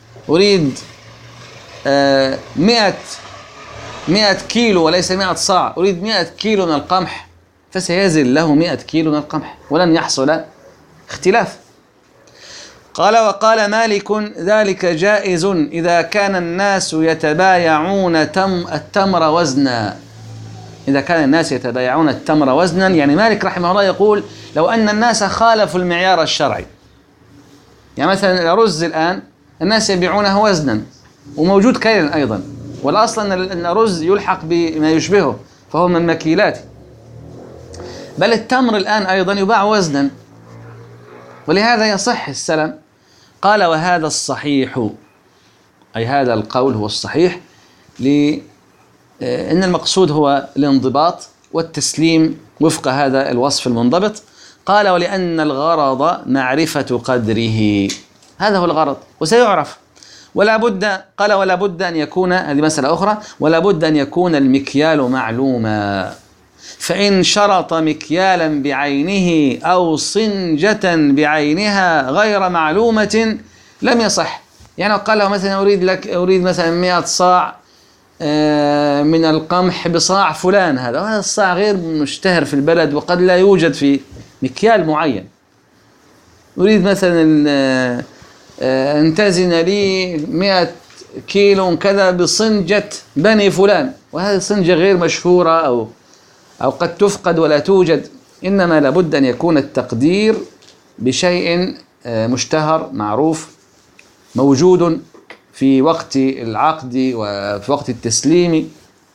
100 كيلو وليس 100 صاع، أريد 100 كيلو من القمح، فسيزل له 100 كيلو من القمح ولن يحصل اختلاف. قال وقال مالك ذلك جائز إذا كان الناس يتبايعون التمر وزنا. إذا كان الناس يتبايعون التمر وزنا، يعني مالك رحمه الله يقول لو أن الناس خالفوا المعيار الشرعي، يعني مثلا الأرز الآن الناس يبيعونه وزنا وموجود كيلا أيضا، والأصل أن الأرز يلحق بما يشبهه فهو من المكيلات، بل التمر الآن أيضا يباع وزنا، ولهذا يصح السلم. قال وهذا الصحيح، أي هذا القول هو الصحيح، لأن المقصود هو الانضباط والتسليم وفق هذا الوصف المنضبط. قال ولأن الغرض معرفة قدره، هذا هو الغرض وسيعرف. ولا بد، قال ولا بد أن يكون، هذه مسألة أخرى، ولا بد أن يكون المكيال معلوما، فإن شرط مكيالا بعينه أو صنجة بعينها غير معلومة لم يصح. يعني قال له مثلا أريد مثلا 100 صاع من القمح بصاع فلان، هذا الصاع غير مشتهر في البلد وقد لا يوجد في مكيال معين. أريد مثلا انتزن لي 100 كيلو كذا بصنجة بني فلان، وهذه الصنجة غير مشهورة أو قد تفقد ولا توجد، إنما لابد أن يكون التقدير بشيء مشتهر معروف موجود في وقت العقد وفي وقت التسليم.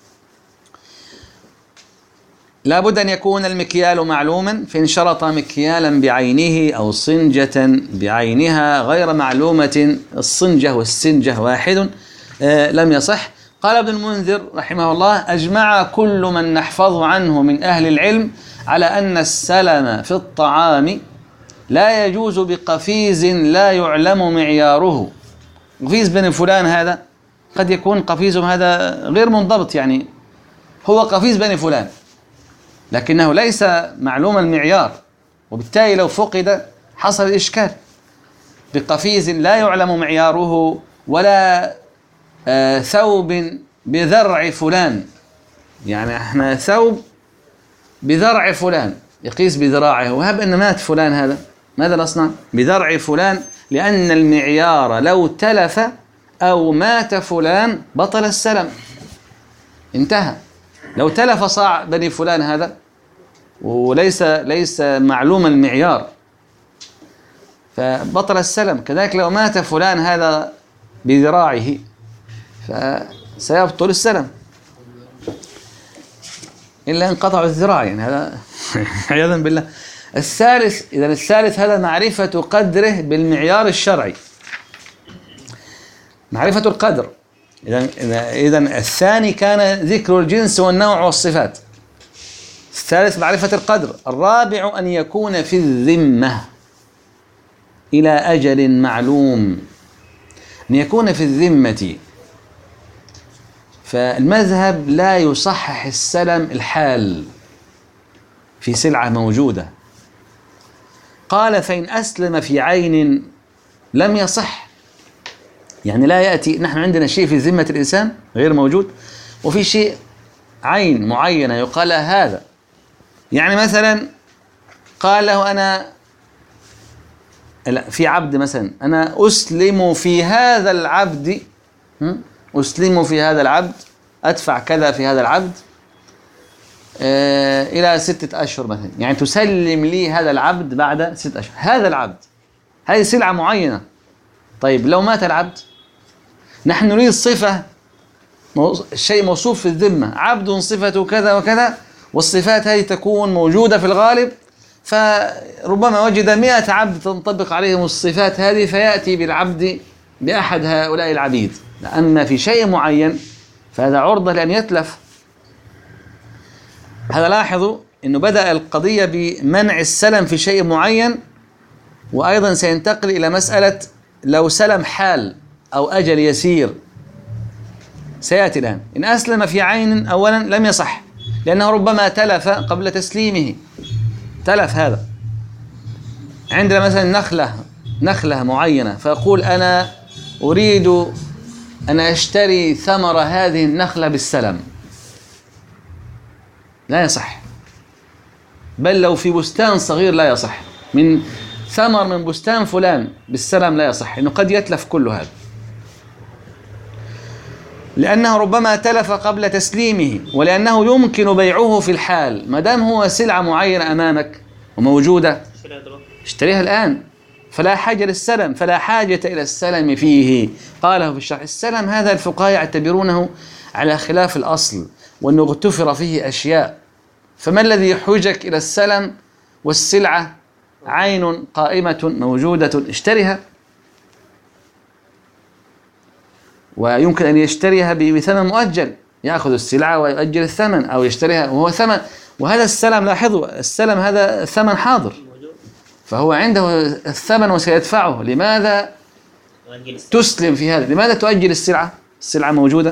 لابد أن يكون المكيال معلوما، فإن شرط مكيالا بعينه أو صنجة بعينها غير معلومة، الصنجة والسنجة واحد، لم يصح. قال ابن المنذر رحمه الله أجمع كل من نحفظ عنه من أهل العلم على أن السلم في الطعام لا يجوز بقفيز لا يعلم معياره. قفيز بن فلان هذا قد يكون قفيزهم هذا غير منضبط، يعني هو قفيز بن فلان لكنه ليس معلوم المعيار، وبالتالي لو فقد حصل إشكال. بقفيز لا يعلم معياره، ولا ثوب بذرع فلان، يعني احنا ثوب بذرع فلان يقيس بذراعه، وهب أن مات فلان هذا ماذا نصنع؟ بذرع فلان، لأن المعيار لو تلف أو مات فلان بطل السلم، انتهى. لو تلف صاع بني فلان هذا وليس معلوم المعيار فبطل السلم. كذلك لو مات فلان هذا بذراعه فسيبطل السلم إلا انقطع الذراع، يعني هذا عياذا بالله. الثالث، إذا الثالث هذا معرفة قدره بالمعيار الشرعي، معرفة القدر. إذا الثاني كان ذكر الجنس والنوع والصفات، الثالث معرفة القدر. الرابع أن يكون في الذمة إلى أجل معلوم، أن يكون في الذمة. فالمذهب لا يصحح السلم الحال في سلعة موجودة. قال فإن أسلم في عين لم يصح، يعني لا يأتي، نحن عندنا شيء في ذمة الإنسان غير موجود، وفي شيء عين معينة يقال هذا. يعني مثلا قال له أنا في عبد مثلا، أنا أسلم في هذا العبد، أسلم في هذا العبد، أدفع كذا في هذا العبد إلى 6 أشهر مثلا، يعني تسلم لي هذا العبد بعد 6 أشهر. هذا العبد، هذه سلعة معينة. طيب لو مات العبد، نحن نريد صفة، شيء موصوف في الذمة، عبد صفته كذا وكذا، والصفات هذه تكون موجودة في الغالب، فربما وجد 100 عبد تنطبق عليهم الصفات هذه، فيأتي بالعبد بأحد هؤلاء العبيد. أما في شيء معين فهذا عرضة لأن يتلف. هذا لاحظوا أنه بدأ القضية بمنع السلم في شيء معين، وأيضا سينتقل إلى مسألة لو سلم حال أو أجل يسير، سيأتي الآن. إن أسلم في عين أولا لم يصح، لأنه ربما تلف قبل تسليمه، تلف. هذا عندنا مثلا نخلة معينة، فيقول أنا أريد أن أشتري ثمر هذه النخلة بالسلم، لا يصح. بل لو في بستان صغير لا يصح، من ثمر من بستان فلان بالسلم لا يصح، إنه قد يتلف كل هذا، لأنه ربما تلف قبل تسليمه، ولأنه يمكن بيعه في الحال. ما دام هو سلعة معينة أمامك وموجودة، اشتريها الآن، فلا حاجة للسلم، فلا حاجة إلى السلم فيه. قاله في الشرح. السلم هذا الفقهاء يعتبرونه على خلاف الأصل، وأنه اغتفر فيه أشياء. فما الذي يحوجك إلى السلم والسلعة عين قائمة موجودة؟ اشتريها، ويمكن أن يشتريها بثمن مؤجل، يأخذ السلعة ويؤجل الثمن، أو يشتريها وهو ثمن. وهذا السلم، لاحظوا السلم هذا ثمن حاضر، فهو عنده الثمن وسيدفعه. لماذا تسلم في هذا؟ لماذا تؤجل السلعة؟ السلعة موجودة.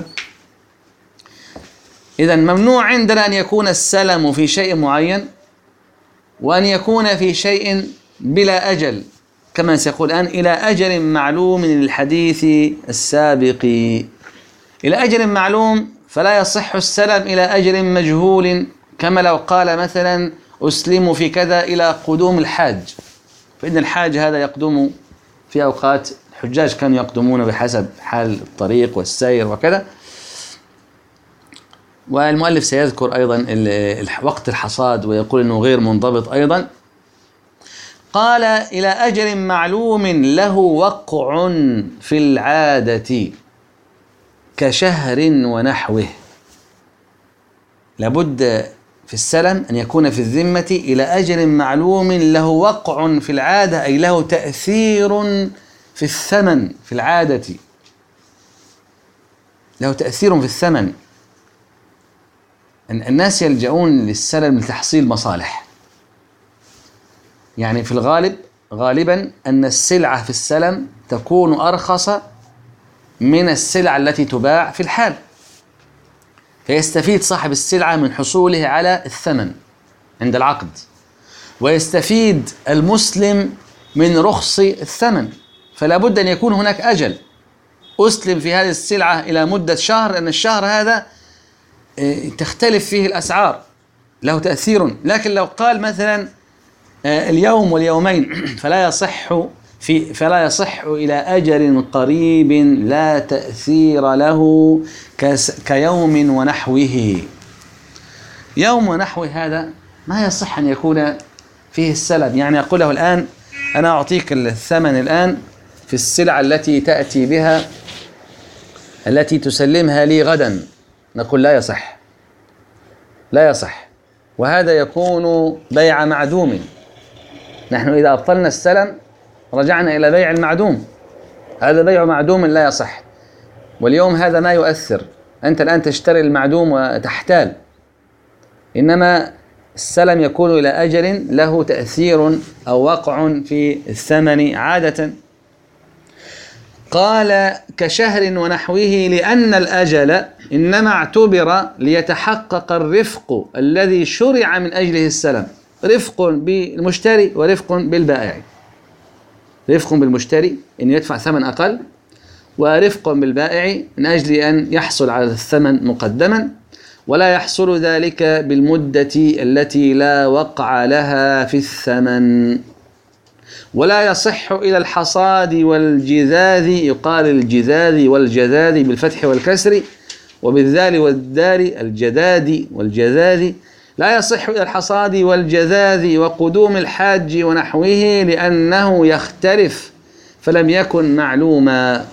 إذن ممنوع عندنا أن يكون السلم في شيء معين، وأن يكون في شيء بلا أجل، كما سيقول الآن إلى أجل معلوم للحديث السابق. إلى أجل معلوم، فلا يصح السلم إلى أجل مجهول، كما لو قال مثلا أسلم في كذا إلى قدوم الحاج، فإن الحاج هذا يقدم في أوقات، الحجاج كانوا يقدمون بحسب حال الطريق والسير وكذا. والمؤلف سيذكر أيضا وقت الحصاد، ويقول أنه غير منضبط أيضا. قال إلى أجل معلوم له وقع في العادة كشهر ونحوه. لابد في السلم أن يكون في الذمة إلى أجل معلوم له وقع في العادة، أي له تأثير في الثمن في العادة، له تأثير في الثمن. الناس يلجؤون للسلم لتحصيل مصالح، يعني في الغالب غالبا أن السلعة في السلم تكون أرخص من السلع التي تباع في الحال، فيستفيد صاحب السلعة من حصوله على الثمن عند العقد، ويستفيد المسلم من رخص الثمن. فلا بد أن يكون هناك أجل، أسلم في هذه السلعة إلى مدة شهر، أن الشهر هذا تختلف فيه الأسعار، له تأثير. لكن لو قال مثلا اليوم واليومين، فلا يصح إلى أجل قريب لا تأثير له، كيوم ونحوه. يوم ونحوه هذا ما يصح أن يكون فيه السلم. يعني أقول له الآن أنا أعطيك الثمن الآن في السلعة التي تأتي بها، التي تسلمها لي غدا، نقول لا يصح، لا يصح. وهذا يكون بيع معدوم. نحن إذا أبطلنا السلم رجعنا إلى بيع المعدوم، هذا بيع معدوم لا يصح. واليوم هذا ما يؤثر، أنت الآن تشتري المعدوم وتحتال، إنما السلم يكون إلى أجل له تأثير أو وقع في الثمن عادة. قال كشهر ونحوه، لأن الأجل إنما اعتبر ليتحقق الرفق الذي شرع من أجله السلم، رفق بالمشتري ورفق بالبائع. رفق بالمشتري إن يدفع ثمن أقل، ورفق بالبائع من أجل أن يحصل على الثمن مقدما، ولا يحصل ذلك بالمدة التي لا وقع لها في الثمن. ولا يصح إلى الحصاد والجذاذ، يقال الجذاذ والجذاذ بالفتح والكسر، وبالذال والدال الجذاذ والجذاذ. لا يصح إلى الحصاد والجذاذ وقدوم الحاج ونحوه، لأنه يختلف فلم يكن معلوما.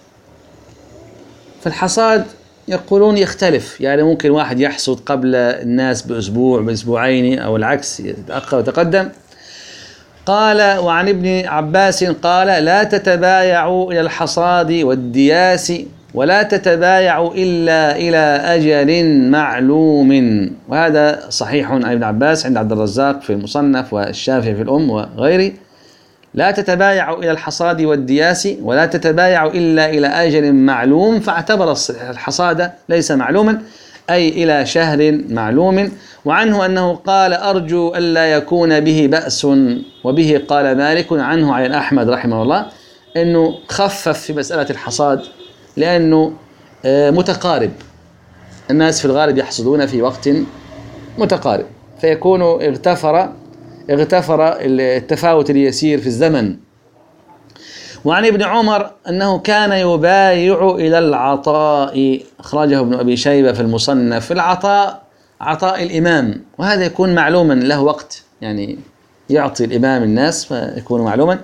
فالحصاد يقولون يختلف، يعني ممكن واحد يحصد قبل الناس بأسبوع بأسبوعين أو العكس، يتأخر وتقدم. قال وعن ابن عباس قال لا تتبايعوا إلى الحصاد والدياس، ولا تتبايعوا إلا إلى أجل معلوم. وهذا صحيح عن ابن عباس عند عبد الرزاق في المصنف والشافعي في الأم وغيره. لا تتبايعوا إلى الحصاد والدياس ولا تتبايعوا إلا إلى أجل معلوم، فاعتبر الحصاد ليس معلوما أي إلى شهر معلوم. وعنه أنه قال أرجو ألا يكون به بأس، وبه قال مالك عنه عن أحمد رحمه الله أنه خفف في مسألة الحصاد، لأنه متقارب، الناس في الغالب يحصدون في وقت متقارب، فيكون اغتفر التفاوت اليسير في الزمن. وعن ابن عمر أنه كان يبايع إلى العطاء، أخرجه ابن أبي شيبة في المصنف. في العطاء عطاء الإمام، وهذا يكون معلوما له وقت، يعني يعطي الإمام الناس فيكون معلوما.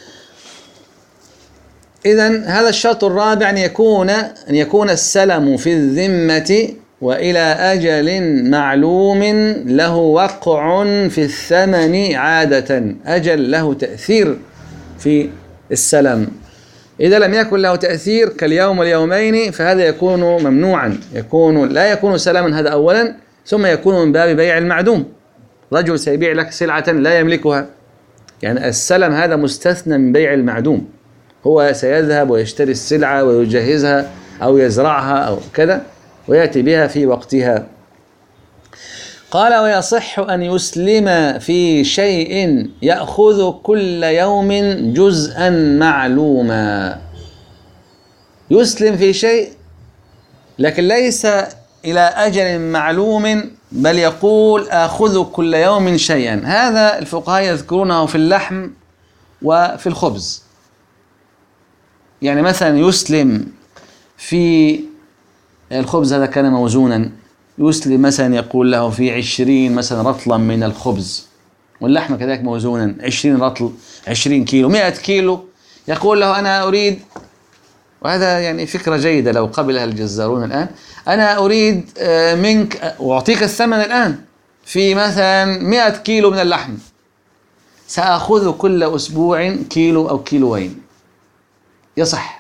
إذن هذا الشرط الرابع أن يكون السلم في الذمة وإلى أجل معلوم له وقع في الثمن عادة، أجل له تأثير في السلم. إذا لم يكن له تأثير كاليوم واليومين فهذا يكون ممنوعا، لا يكون سلما هذا أولا، ثم يكون من باب بيع المعدوم. رجل سيبيع لك سلعة لا يملكها، يعني السلم هذا مستثنى من بيع المعدوم، هو سيذهب ويشتري السلعة ويجهزها أو يزرعها أو كذا ويأتي بها في وقتها. قال ويصح أن يسلم في شيء يأخذ كل يوم جزءا معلوما. يسلم في شيء لكن ليس إلى أجل معلوم، بل يقول آخذ كل يوم شيئا. هذا الفقهاء يذكرونه في اللحم وفي الخبز. يعني مثلا يسلم في الخبز، هذا كان موزونا، يسلم مثلا يقول له في 20 مثلا رطلا من الخبز، واللحم كذلك موزونا 20 رطل 20 كيلو 100 كيلو، يقول له أنا أريد، وهذا يعني فكرة جيدة لو قبلها الجزارون الآن، أنا أريد منك وأعطيك الثمن الآن في مثلا 100 كيلو من اللحم، سأخذ كل أسبوع كيلو أو كيلوين. يصح.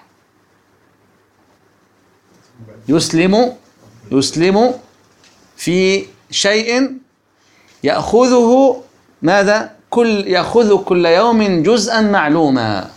يسلم في شيء يأخذه ماذا؟ يأخذ كل يوم جزءا معلوما.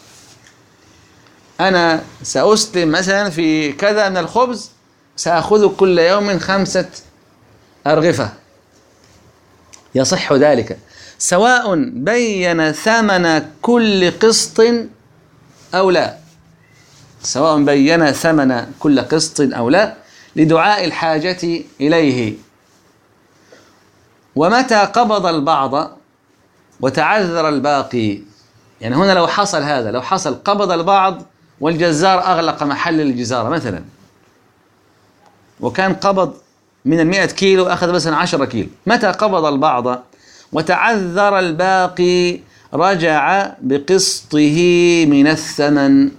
أنا سأسلم مثلا في كذا من الخبز، سأخذ كل يوم 5 أرغفة. يصح ذلك سواء بين ثمن كل قسط أو لا، سواء بين ثمن كل قسط أو لا، لدعاء الحاجة إليه. ومتى قبض البعض وتعذر الباقي، يعني هنا لو حصل هذا، لو حصل قبض البعض والجزار أغلق محل الجزارة مثلا، وكان قبض من 100 كيلو أخذ مثلا 10 كيلو، متى قبض البعض وتعذر الباقي رجع بقسطه من الثمن،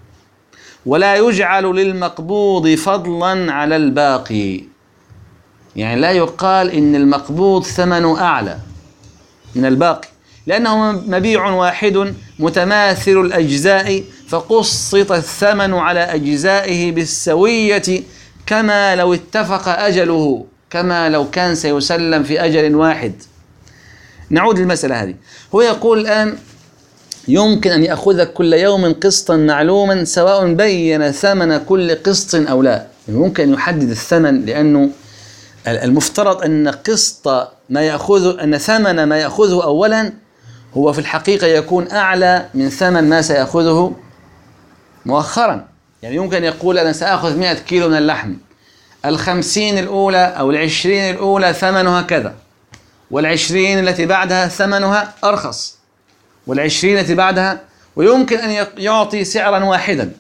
ولا يجعل للمقبوض فضلا على الباقي. يعني لا يقال إن المقبوض ثمنه أعلى من الباقي، لأنه مبيع واحد متماثل الأجزاء، فقسط الثمن على أجزائه بالسوية كما لو اتفق أجله، كما لو كان سيسلم في أجل واحد. نعود للمسألة هذه. هو يقول الآن يمكن أن يأخذ كل يوم قسطا معلوما سواء بين ثمن كل قسط أو لا. ممكن أن يحدد الثمن، لأنه المفترض أن قسط ما يأخذ، أن ثمن ما يأخذه أولا هو في الحقيقة يكون أعلى من ثمن ما سيأخذه مؤخرا. يعني يمكن أن يقول أنا سأخذ 100 كيلو من اللحم، 50 الأولى أو 20 الأولى ثمنها كذا، 20 التي بعدها ثمنها أرخص، 20 التي بعدها، ويمكن أن يعطي سعرا واحدا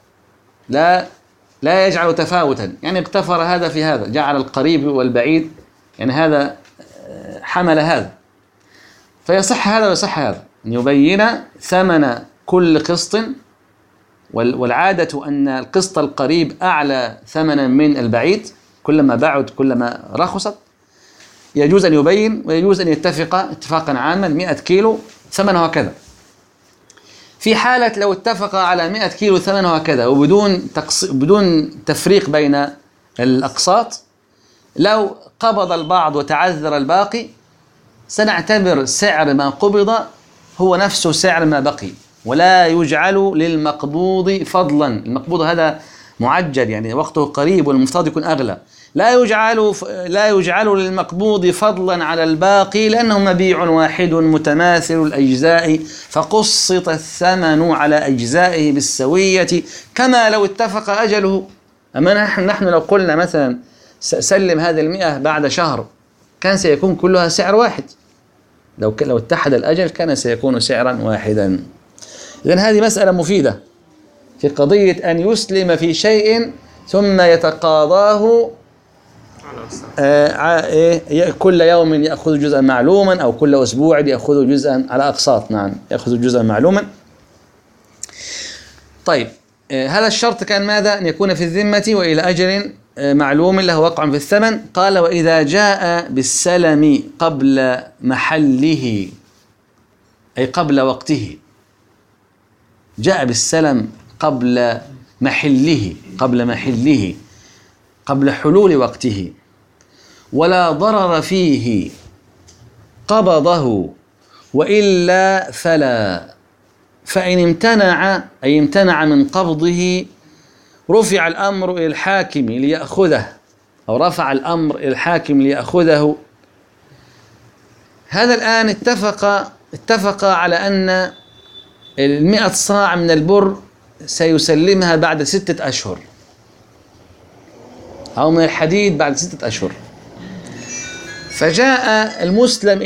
لا يجعل تفاوتا. يعني اقتفر هذا في هذا، جعل القريب والبعيد، يعني هذا حمل هذا، فيصح هذا ويصح هذا، أن يبين ثمن كل قسط. والعادة أن القسط القريب أعلى ثمنا من البعيد، كلما بعد كلما رخصت. يجوز أن يبين ويجوز أن يتفق اتفاقا عاما 100 كيلو ثمنها كذا. في حالة لو اتفق على 100 كيلو ثمنها كذا وبدون تفريق بين الأقساط، لو قبض البعض وتعذر الباقي سنعتبر سعر ما قبض هو نفسه سعر ما بقي، ولا يجعل للمقبوض فضلا. المقبوض هذا معجل، يعني وقته قريب والمفترض يكون أغلى. لا يجعل للمقبوض فضلا على الباقي، لأنه مبيع واحد متماثل الأجزاء، فقسط الثمن على أجزائه بالسوية كما لو اتفق أجله. أما نحن لو قلنا مثلا سلم هذه 100 بعد شهر، كان سيكون كلها سعر واحد. لو اتحد الأجل كان سيكون سعرا واحدا. إذن هذه مسألة مفيدة في قضية أن يسلم في شيء ثم يتقاضاه كل يوم يأخذ جزءا معلوما، أو كل أسبوع يأخذ جزءا على أقساط. نعم، يأخذ جزءا معلوما. طيب، هذا الشرط كان ماذا؟ أن يكون في الذمة وإلى أجل معلوم له وقع في الثمن. قال وإذا جاء بالسلم قبل محله، أي قبل وقته، جاء بالسلم قبل محله، قبل حلول وقته، ولا ضرر فيه، قبضه، وإلا فلا. فإن امتنع، أي امتنع من قبضه، رفع الأمر إلى الحاكم ليأخذه، أو رفع الأمر إلى الحاكم ليأخذه. هذا الآن اتفق على أن 100 صاع من البر سيسلمها بعد 6 أشهر، أو من الحديد بعد 6 أشهر. فجاء المسلم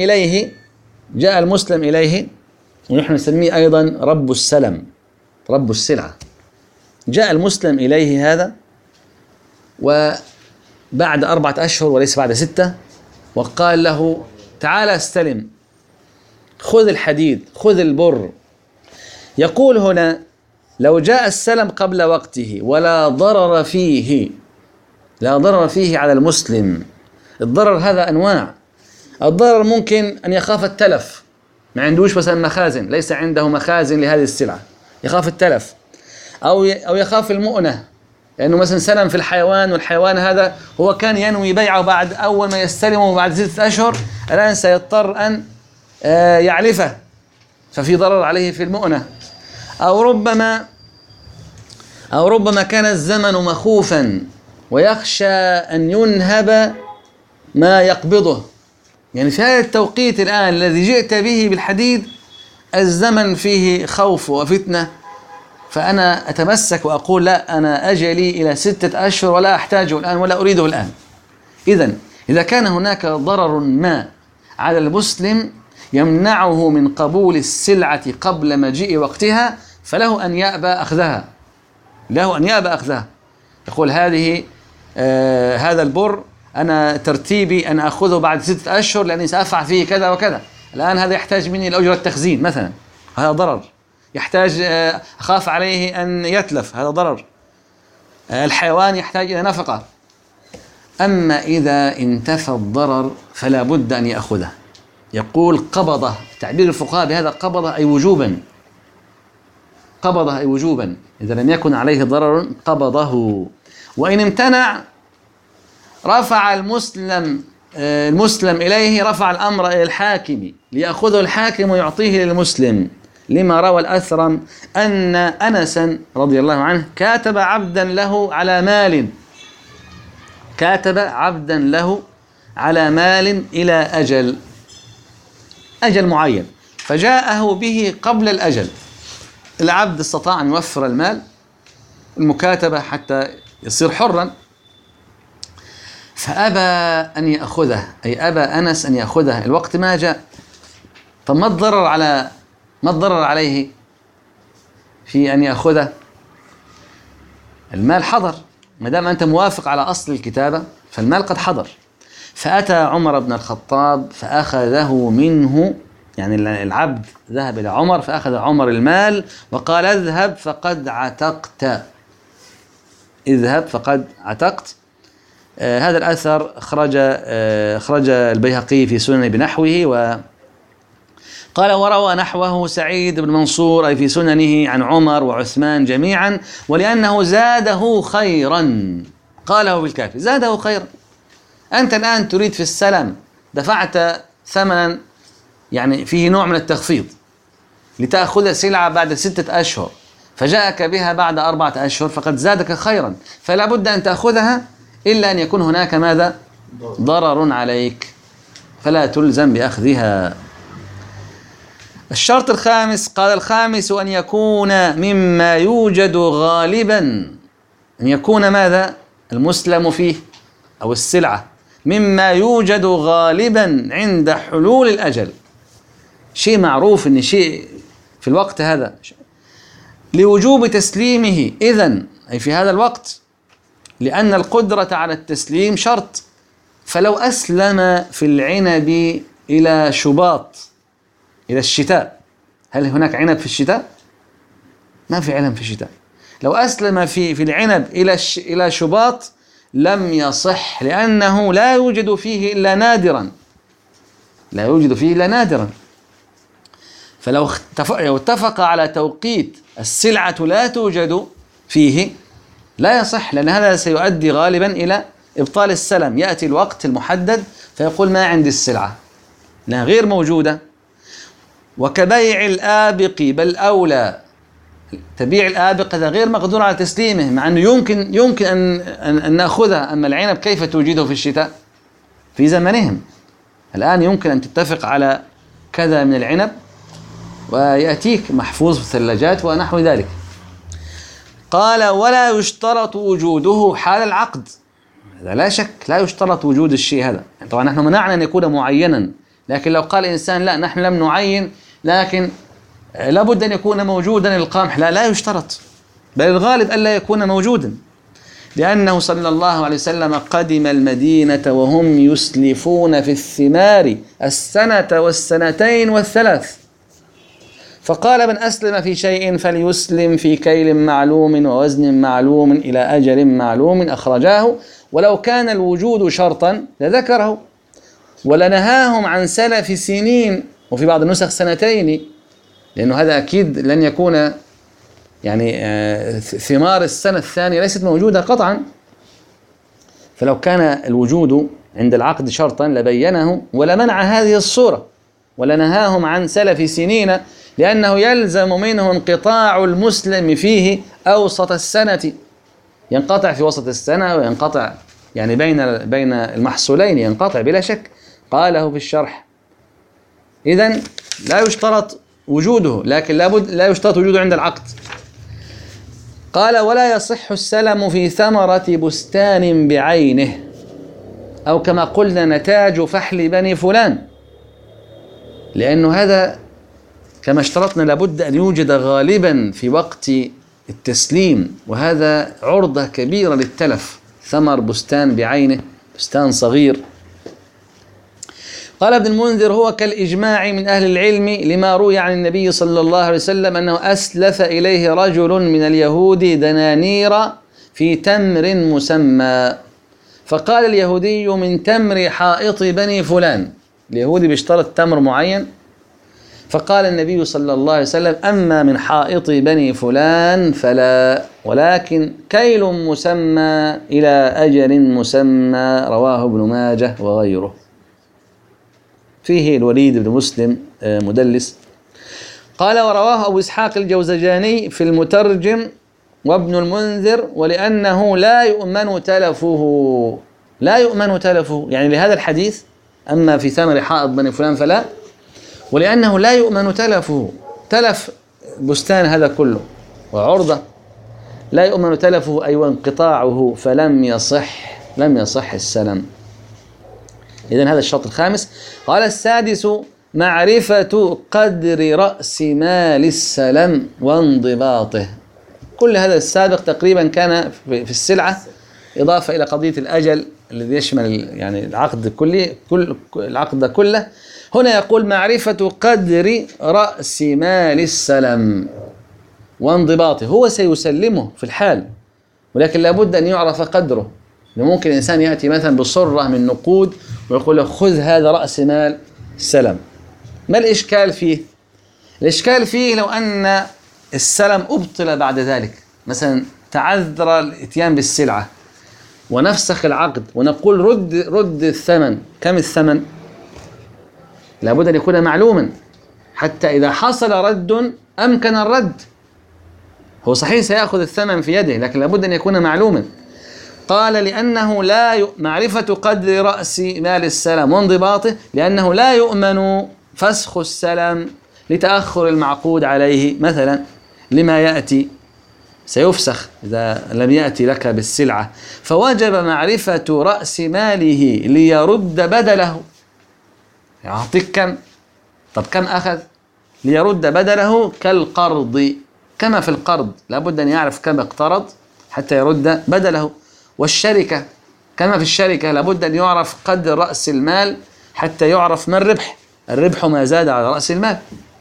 إليه، ونحن نسميه أيضا رب السلم، رب السلعة. جاء المسلم إليه هذا وبعد 4 أشهر وليس بعد 6، وقال له تعال استلم، خذ الحديد، خذ البر. يقول هنا لو جاء السلم قبل وقته ولا ضرر فيه، لا ضرر فيه على المسلم. الضرر هذا أنواع. الضرر ممكن أن يخاف التلف، ما عندوش مثلا مخازن، ليس عنده مخازن لهذه السلعة، يخاف التلف، أو يخاف المؤنة، لأنه مثلا سلم في الحيوان، والحيوان هذا هو كان ينوي بيعه بعد أول ما يستلمه بعد 6 أشهر، الآن سيضطر أن يعلفه، ففي ضرر عليه في المؤنة. أو ربما كان الزمن مخوفا ويخشى أن ينهب ما يقبضه. يعني في هذا التوقيت الآن الذي جئت به بالحديد الزمن فيه خوف وفتنة، فأنا أتمسك وأقول لا، أنا أجلي إلى 6 أشهر ولا أحتاجه الآن ولا أريده الآن. إذا كان هناك ضرر ما على المسلم يمنعه من قبول السلعة قبل مجيء وقتها، فله أن يأبى أخذها، يقول هذا البر أنا ترتيبي أن أخذه بعد 6 أشهر لأني سأفعل فيه كذا وكذا. الآن هذا يحتاج مني الأجرة التخزين مثلا، هذا ضرر. يحتاج، أخاف عليه أن يتلف، هذا ضرر. الحيوان يحتاج إلى نفقة. أما إذا انتفى الضرر فلا بد أن يأخذه. يقول قبضه، تعبير الفقهاء بهذا قبضه أي وجوبا، قبضه أي وجوبا، إذا لم يكن عليه ضرر قبضه. وإن امتنع رفع المسلم إليه، رفع الأمر إلى الحاكم ليأخذه الحاكم ويعطيه للمسلم، لما روى الأثرم أن أنسا رضي الله عنه كاتب عبدا له على مال، كاتب عبدا له على مال إلى أجل معين، فجاءه به قبل الأجل. العبد استطاع أن يوفر المال المكاتبة حتى يصير حرا، فأبى أن يأخذه، أي أبى أنس أن يأخذه، الوقت ما جاء. طب ما الضرر عليه في أن يأخذه؟ المال حضر، ما دام أنت موافق على أصل الكتابة فالمال قد حضر. فأتى عمر بن الخطاب فأخذه منه، يعني العبد ذهب إلى عمر فأخذ عمر المال وقال اذهب فقد عتقت، اذهب فقد عتقت. هذا الأثر خرج البيهقي في سنن بنحوه، وقال وروى نحوه سعيد بن منصور أي في سننه عن عمر وعثمان جميعا، ولأنه زاده خيرا، قاله بالكافي زاده خيرا. أنت الآن تريد في السلم دفعت ثمنا يعني فيه نوع من التخفيض لتأخذ سلعة بعد 6 أشهر، فجاءك بها بعد 4 أشهر، فقد زادك خيرا، فلا بد أن تأخذها إلا أن يكون هناك ماذا؟ ضرر عليك، فلا تلزم بأخذها. الشرط الخامس، قال الخامس أن يكون مما يوجد غالبا، أن يكون ماذا؟ المسلم فيه أو السلعة مما يوجد غالبا عند حلول الأجل، شيء معروف أن شيء في الوقت هذا لوجوب تسليمه إذن، أي في هذا الوقت، لأن القدرة على التسليم شرط. فلو أسلم في العنب إلى شباط، إلى الشتاء، هل هناك عنب في الشتاء؟ ما في عنب في الشتاء. لو أسلم في العنب إلى شباط لم يصح، لأنه لا يوجد فيه إلا نادرا، لا يوجد فيه إلا نادرا. فلو اتفق على توقيت السلعة لا توجد فيه لا يصح، لأن هذا سيؤدي غالبا إلى إبطال السلم. يأتي الوقت المحدد فيقول ما عندي السلعة لأنها غير موجودة. وكبيع الآبق، بل أولى تبيع الآبق هذا غير مقدور على تسليمه، مع أنه يمكن أن نأخذها. أما العنب كيف توجده في الشتاء في زمنهم؟ الآن يمكن أن تتفق على كذا من العنب ويأتيك محفوظ في الثلاجات ونحو ذلك. قال ولا يشترط وجوده حال العقد، هذا لا شك لا يشترط وجود الشيء هذا. طبعا نحن منعنا أن يكون معينا، لكن لو قال إنسان لا نحن لم نعين لكن لابد أن يكون موجودا القمح، لا يشترط، بل الغالب ألا يكون موجودا، لأنه صلى الله عليه وسلم قدم المدينة وهم يسلفون في الثمار 1 و2 و3، فقال من أسلم في شيء فليسلم في كيل معلوم ووزن معلوم إلى أجل معلوم، أخرجاه. ولو كان الوجود شرطا لذكره، ولنهاهم عن سلف سنين، وفي بعض النسخ 2، لأنه هذا أكيد لن يكون يعني ثمار السنة الثانية ليست موجودة قطعا. فلو كان الوجود عند العقد شرطا لبينه ولمنع هذه الصورة، ولنهاهم عن سلف سنين، لأنه يلزم منه انقطاع المسلم فيه أوسط السنة، ينقطع في وسط السنة وينقطع يعني بين المحصولين، ينقطع بلا شك. قاله في الشرح. إذن لا يشترط وجوده، لكن لا يشترط وجوده عند العقد. قال ولا يصح السلم في ثمرة بستان بعينه، أو كما قلنا نتاج فحل بني فلان، لأنه هذا كما اشترطنا لابد أن يوجد غالبا في وقت التسليم، وهذا عرضة كبيرة للتلف. ثمر بستان بعينه، بستان صغير. قال ابن المنذر هو كالإجماع من أهل العلم لما روي عن النبي صلى الله عليه وسلم أنه أسلف إليه رجل من اليهود دنانير في تمر مسمى، فقال اليهودي: من تمر حائط بني فلان. اليهودي بيشترط تمر معين، فقال النبي صلى الله عليه وسلم: أما من حائط بني فلان فلا، ولكن كيل مسمى إلى أجل مسمى. رواه ابن ماجه وغيره. فيه الوليد بن مسلم مدلس. قال: ورواه أبو إسحاق الجوزجاني في المترجم وابن المنذر: ولأنه لا يؤمن تلفه. لا يؤمن تلفه يعني لهذا الحديث: أما في ثمر حائط بني فلان فلا، ولأنه لا يؤمن تلفه. تلف بستان هذا كله وعرضة، لا يؤمن تلفه أي وانقطاعه، فلم يصح السلم. إذن هذا الشرط الخامس. قال: السادس: معرفة قدر رأس مال السلم وانضباطه. كل هذا السابق تقريبا كان في السلعة، إضافة إلى قضية الأجل الذي يشمل يعني العقد كل العقد كله. هنا يقول: معرفة قدر رأس مال السلم وانضباطه. هو سيسلمه في الحال، ولكن لابد أن يعرف قدره. ممكن الإنسان يأتي مثلا بصرة من نقود ويقول له: خذ هذا رأس مال السلم. ما الإشكال فيه؟ الإشكال فيه لو أن السلم أبطل بعد ذلك، مثلا تعذر الإتيان بالسلعة ونفسخ العقد ونقول رد الثمن. كم الثمن؟ لابد أن يكون معلوما حتى إذا حصل رد أمكن الرد. هو صحيح سيأخذ الثمن في يده، لكن لابد أن يكون معلوما. قال: لأنه لا معرفة قدر رأس مال السلم وانضباطه، لأنه لا يؤمن فسخ السلم لتأخر المعقود عليه. مثلا لما يأتي سيفسخ إذا لم يأتي لك بالسلعة، فوجب معرفة رأس ماله ليرد بدله. يعطيك كم؟ طب كم أخذ؟ ليرد بدله كالقرض، كما في القرض لابد أن يعرف كم اقترض حتى يرد بدله. والشركة كما في الشركة لابد أن يعرف قدر رأس المال حتى يعرف ما الربح. الربح ما زاد على رأس المال.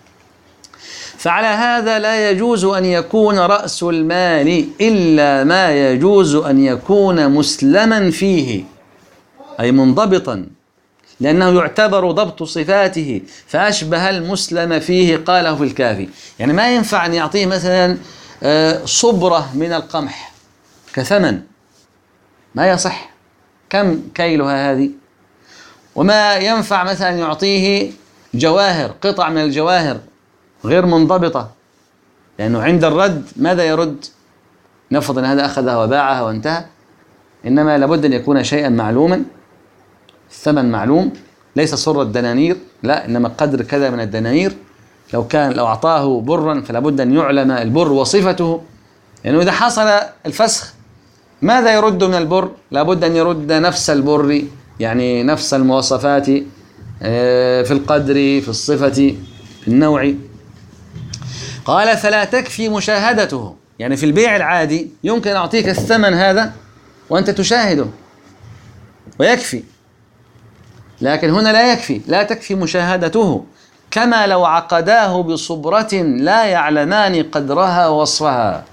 فعلى هذا لا يجوز أن يكون رأس المال إلا ما يجوز أن يكون مسلما فيه، أي منضبطا، لأنه يعتبر ضبط صفاته فأشبه المسلم فيه. قاله في الكافي. يعني ما ينفع أن يعطيه مثلا صبرة من القمح كثمن، ما يصح. كم كيلها هذه؟ وما ينفع مثلا يعطيه جواهر، قطع من الجواهر غير منضبطة، لأنه عند الرد ماذا يرد؟ نفرض أن هذا أخذها وباعها وانتهى. إنما لابد أن يكون شيئا معلوما، الثمن معلوم، ليس صر الدنانير، لا، إنما قدر كذا من الدنانير. لو أعطاه برا فلابد أن يعلم البر وصفته، لأنه إذا حصل الفسخ ماذا يرد من البر؟ لابد أن يرد نفس البر، يعني نفس المواصفات في القدر، في الصفة، في النوع. قال: فلا تكفي مشاهدته. يعني في البيع العادي يمكن أن أعطيك الثمن هذا وأنت تشاهده ويكفي، لكن هنا لا يكفي، لا تكفي مشاهدته، كما لو عقداه بصبرة لا يعلمان قدرها ووصفها.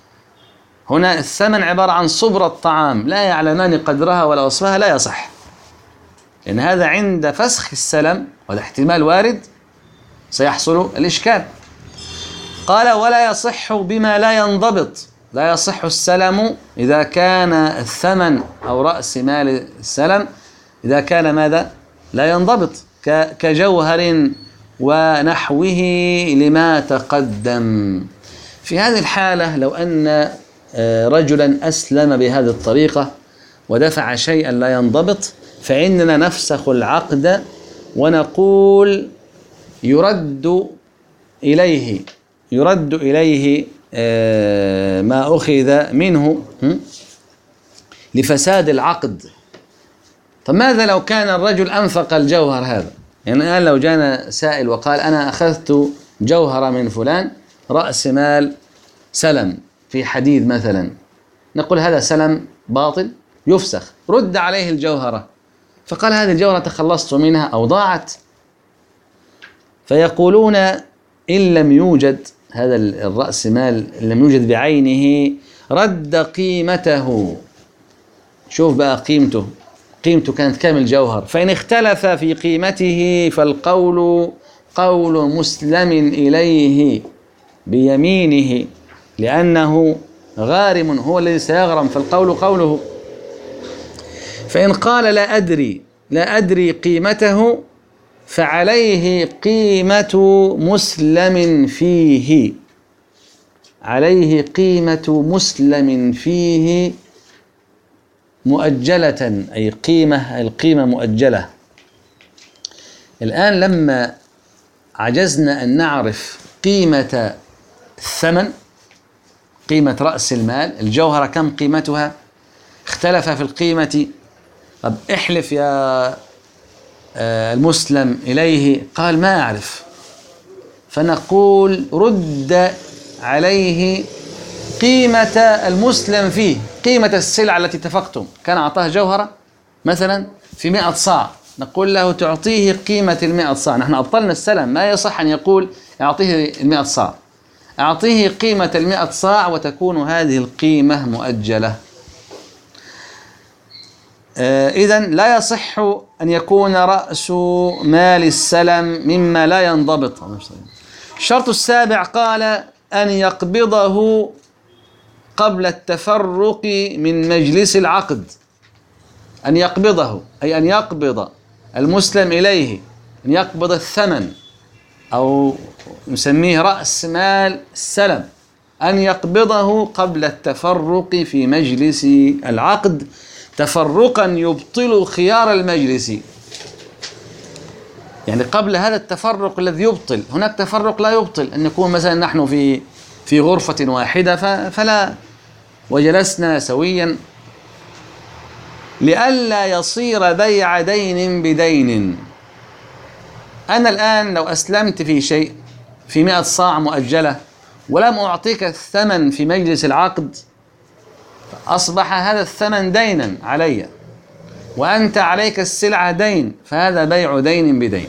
هنا الثمن عبارة عن صبرة طعام لا يعلمان قدرها ولا وصفها، لا يصح، لأن هذا عند فسخ السلم، وهذا احتمال وارد سيحصل الإشكال. قال: ولا يصح بما لا ينضبط. لا يصح السلم إذا كان الثمن أو رأس مال السلم إذا كان ماذا؟ لا ينضبط، كجوهر ونحوه لما تقدم. في هذه الحالة لو أن رجلا أسلم بهذه الطريقة ودفع شيئا لا ينضبط، فإننا نفسخ العقد ونقول يرد إليه ما أخذ منه لفساد العقد. طب ماذا لو كان الرجل أنفق الجوهر هذا؟ يعني الآن لو جانا سائل وقال: أنا أخذت جوهرة من فلان رأس مال سلم في حديد مثلا، نقول هذا سلم باطل يفسخ، رد عليه الجوهرة. فقال: هذه الجوهرة تخلصت منها أو ضاعت. فيقولون: إن لم يوجد هذا الرأس مال، لم يوجد بعينه، رد قيمته. شوف بقى قيمته كانت كام الجوهر. فإن اختلف في قيمته فالقول قول مسلم إليه بيمينه لأنه غارم، هو الذي سيغرم، فالقول قوله. فإن قال لا أدري قيمته فعليه قيمة مسلم فيه، عليه قيمة مسلم فيه مؤجلة، أي القيمة مؤجلة. الآن لما عجزنا أن نعرف قيمة الثمن، قيمة رأس المال، الجوهرة كم قيمتها، اختلف في القيمة. طب احلف يا المسلم إليه، قال ما أعرف، فنقول رد عليه قيمة المسلم فيه، قيمة السلعة التي اتفقتم. كان أعطاه جوهرة مثلا في 100 صاع، نقول له تعطيه قيمة 100 صاع. نحن أبطلنا السلم، ما يصح أن يقول أعطيه 100 صاع، أعطيه قيمة 100 صاع وتكون هذه القيمة مؤجلة. إذن لا يصح أن يكون رأس مال السلم مما لا ينضبط. الشرط السابع قال أن يقبضه قبل التفرق من مجلس العقد. أن يقبضه أي أن يقبض المسلم إليه، أن يقبض الثمن أو نسميه رأس مال السلم، أن يقبضه قبل التفرق في مجلس العقد، تفرقا يبطل خيار المجلس. يعني قبل هذا التفرق الذي يبطل، هناك تفرق لا يبطل، أن يكون مثلا نحن في غرفة واحدة فلا وجلسنا سويا، لئلا يصير بيع دين بدين. أنا الآن لو أسلمت في شيء في 100 صاع مؤجلة ولم أعطيك الثمن في مجلس العقد، أصبح هذا الثمن دينا علي وأنت عليك السلعة دين، فهذا بيع دين بدين.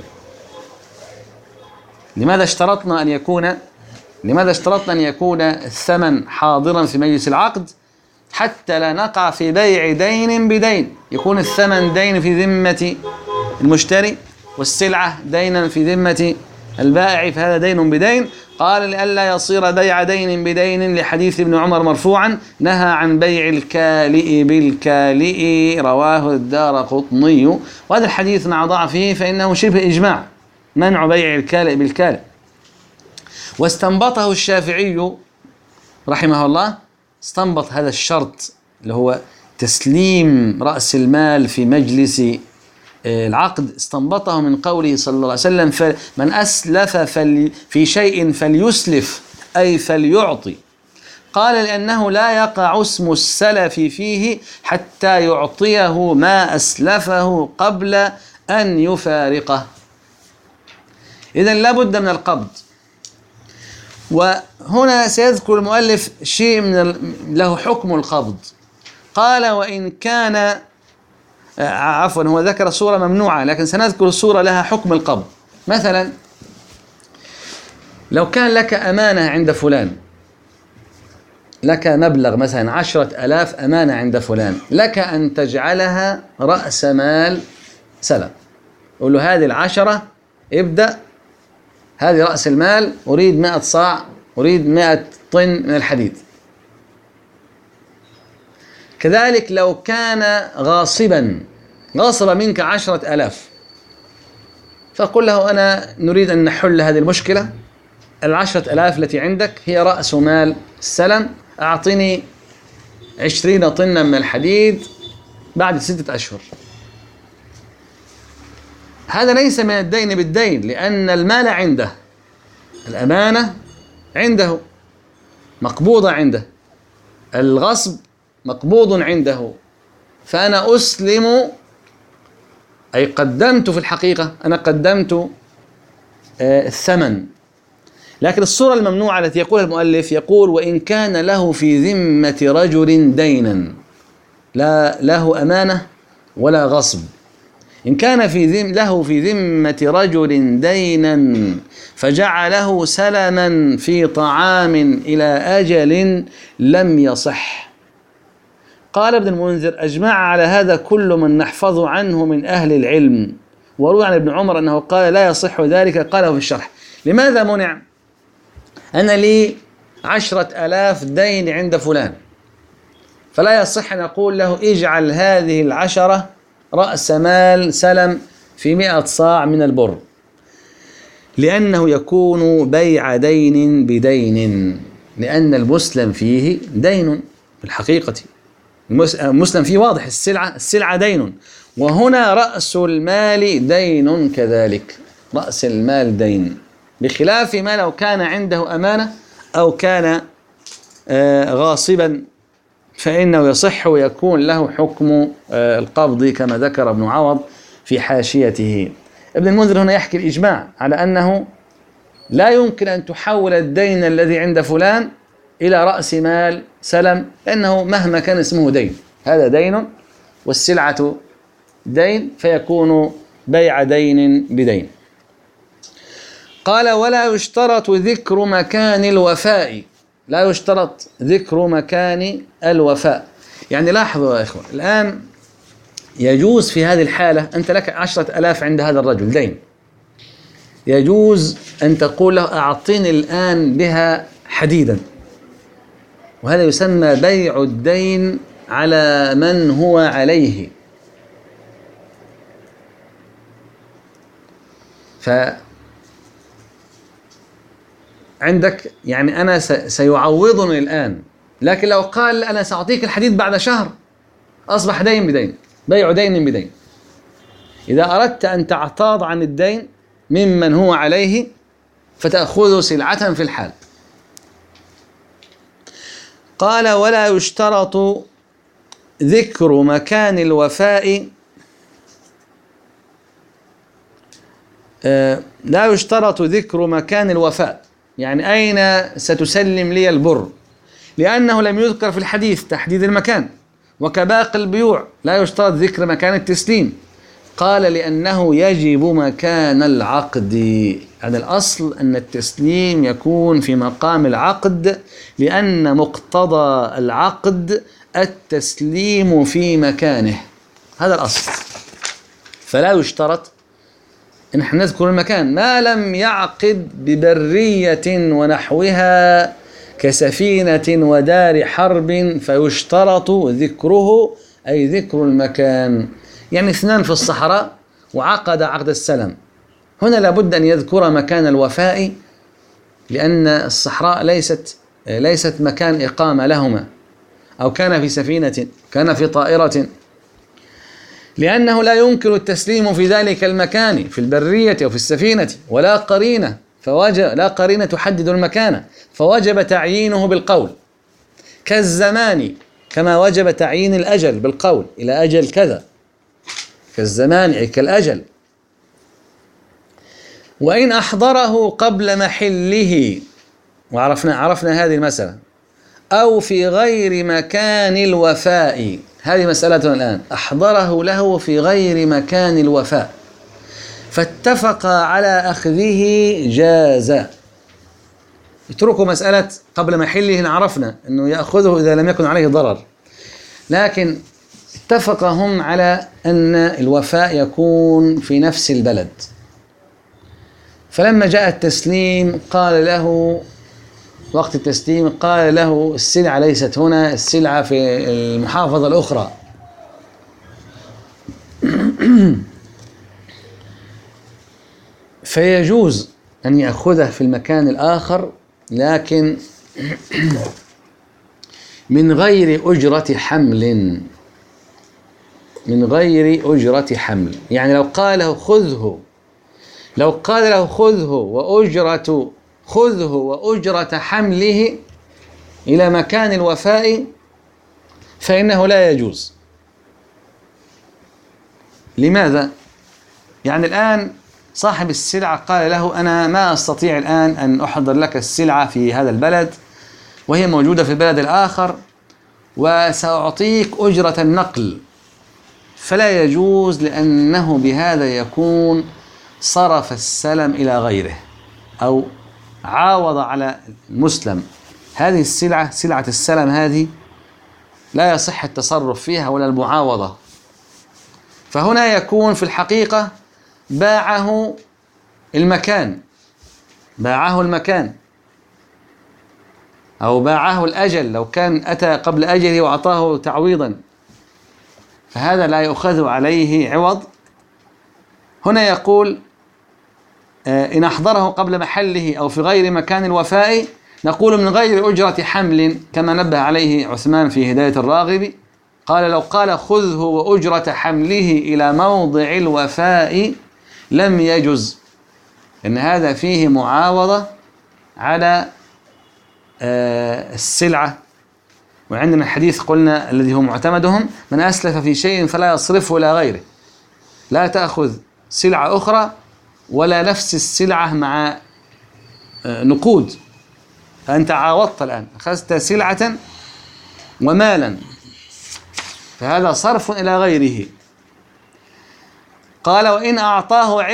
لماذا اشترطنا أن يكون الثمن حاضرا في مجلس العقد؟ حتى لا نقع في بيع دين بدين، يكون الثمن دين في ذمة المشتري والسلعة دينا في ذمة البائع، فهذا دين بدين. قال لئلا يصير بيع دين بدين، لحديث ابن عمر مرفوعا نهى عن بيع الكالئ بالكالئ، رواه الدارقطني. وهذا الحديث مع ضعفه فإنه شبه إجماع، منع بيع الكالئ بالكالئ. واستنبطه الشافعي رحمه الله، استنبط هذا الشرط اللي هو تسليم رأس المال في مجلس العقد، استنبطه من قوله صلى الله عليه وسلم: فمن أسلف في شيء فليسلف، أي فليعطي. قال لأنه لا يقع اسم السلف فيه حتى يعطيه ما أسلفه قبل أن يفارقه. إذن لا بد من القبض. وهنا سيذكر المؤلف شيء له حكم القبض. قال وإن كان عفوا، هو ذكر صورة ممنوعة، لكن سنذكر صورة لها حكم القبض. مثلا لو كان لك أمانة عند فلان، لك مبلغ مثلا 10,000 أمانة عند فلان، لك أن تجعلها رأس مال سلم. قل له هذه 10 ابدأ، هذه رأس المال، أريد 100 صاع، أريد 100 طن من الحديد. كذلك لو كان غاصب منك 10,000، فقل له أنا نريد أن نحل هذه المشكلة، 10,000 التي عندك هي رأس مال السلم، أعطني 20 طنا من الحديد بعد 6 أشهر. هذا ليس من الدين بالدين، لأن المال عنده، الأمانة عنده مقبوضة عنده، الغصب مقبوض عنده، فأنا أسلم، أي قدمت في الحقيقة، أنا قدمت الثمن. لكن الصورة الممنوعة التي يقولها المؤلف، يقول وإن كان له في ذمة رجل دينا، لا له أمانة ولا غصب، إن كان له في ذمة رجل دينا فجعله سلما في طعام إلى أجل لم يصح. قال ابن المنذر: أجمع على هذا كل من نحفظ عنه من أهل العلم. وروي عن ابن عمر أنه قال: لا يصح ذلك. قاله في الشرح. لماذا منع؟ أنا لي 10,000 دين عند فلان، فلا يصح أن أقول له: اجعل هذه 10 رأس مال سلم في 100 صاع من البر، لأنه يكون بيع دين بدين، لأن المسلم فيه دين في الحقيقة. المسلم فيه واضح، السلعة دين، وهنا رأس المال دين كذلك، رأس المال دين، بخلاف ما لو كان عنده أمانة أو كان غاصبا، فإنه يصح ويكون له حكم القبض كما ذكر ابن عوض في حاشيته. ابن المنذر هنا يحكي الإجماع على أنه لا يمكن أن تحول الدين الذي عند فلان إلى رأس مال سلم، لأنه مهما كان اسمه دين، هذا دين والسلعة دين، فيكون بيع دين بدين. قال: ولا يشترط ذكر مكان الوفاء. لا يشترط ذكر مكان الوفاء. يعني لاحظوا يا إخوة، الآن يجوز في هذه الحالة، أنت لك 10,000 عند هذا الرجل دين، يجوز أن تقول له: أعطيني الآن بها حديدا، وهذا يسمى بيع الدين على من هو عليه. فعندك يعني أنا سيعوضني الآن، لكن لو قال: أنا سأعطيك الحديد بعد شهر، أصبح دين بدين، بيع دين بدين. إذا أردت أن تعتاض عن الدين ممن هو عليه فتأخذ سلعة في الحال. قال: ولا يشترط ذكر مكان الوفاء. لا يشترط ذكر مكان الوفاء، يعني أين ستسلم لي البر، لأنه لم يذكر في الحديث تحديد المكان، وكباقي البيوع لا يشترط ذكر مكان التسليم. قال: لأنه يجب مكان العقد. يعني الأصل أن التسليم يكون في مقام العقد، لأن مقتضى العقد التسليم في مكانه، هذا الأصل. فلا يشترط إن نحن نذكر المكان ما لم يعقد ببرية ونحوها كسفينة ودار حرب، فيشترط ذكره، أي ذكر المكان. يعني 2 في الصحراء وعقد عقد السلم، هنا لابد أن يذكر مكان الوفاء، لأن الصحراء ليست مكان إقامة لهما، أو كان في سفينة، كان في طائرة، لأنه لا يمكن التسليم في ذلك المكان في البرية أو في السفينة، ولا قرينة، لا قرينة تحدد المكان، فوجب تعيينه بالقول، كالزمان كما وجب تعيين الأجل بالقول، إلى أجل كذا، كالزمان أي كالأجل. وإن أحضره قبل محله، عرفنا هذه المسألة، أو في غير مكان الوفاء، هذه مسألتنا الآن، أحضره له في غير مكان الوفاء فاتفقا على أخذه جاز. اتركوا مسألة قبل محله، عرفنا أنه يأخذه إذا لم يكن عليه ضرر، لكن اتفق هم على أن الوفاء يكون في نفس البلد. فلما جاء التسليم قال له، وقت التسليم قال له: السلعة ليست هنا، السلعة في المحافظة الأخرى. فيجوز أن يأخذه في المكان الآخر، لكن من غير أجرة حمل، من غير أجرة حمل. يعني لو قال له خذه وأجرة حمله إلى مكان الوفاء فإنه لا يجوز. لماذا؟ يعني الآن صاحب السلعة قال له: أنا ما أستطيع الآن أن أحضر لك السلعة في هذا البلد، وهي موجودة في البلد الآخر، وسأعطيك أجرة النقل. فلا يجوز، لأنه بهذا يكون صرف السلم إلى غيره، أو عاوض على المسلم. هذه السلعة، سلعة السلم هذه، لا يصح التصرف فيها ولا المعاوضة. فهنا يكون في الحقيقة باعه المكان، أو باعه الأجل لو كان أتى قبل أجله وأعطاه تعويضا، فهذا لا يؤخذ عليه عوض. هنا يقول إن أحضره قبل محله أو في غير مكان الوفاء نقول من غير أجرة حمل، كما نبه عليه عثمان في هداية الراغب، قال لو قال خذه وأجرة حمله إلى موضع الوفاء لم يجز، إن هذا فيه معاوضة على السلعة. وعندنا الحديث قلنا الذي هو معتمدهم: من أسلف في شيء فلا يصرفه إلى غيره. لا تأخذ سلعة أخرى ولا نفس السلعة مع نقود، فأنت عاوضت الآن، أخذت سلعة ومالا، فهذا صرف إلى غيره. قال وإن أعطاه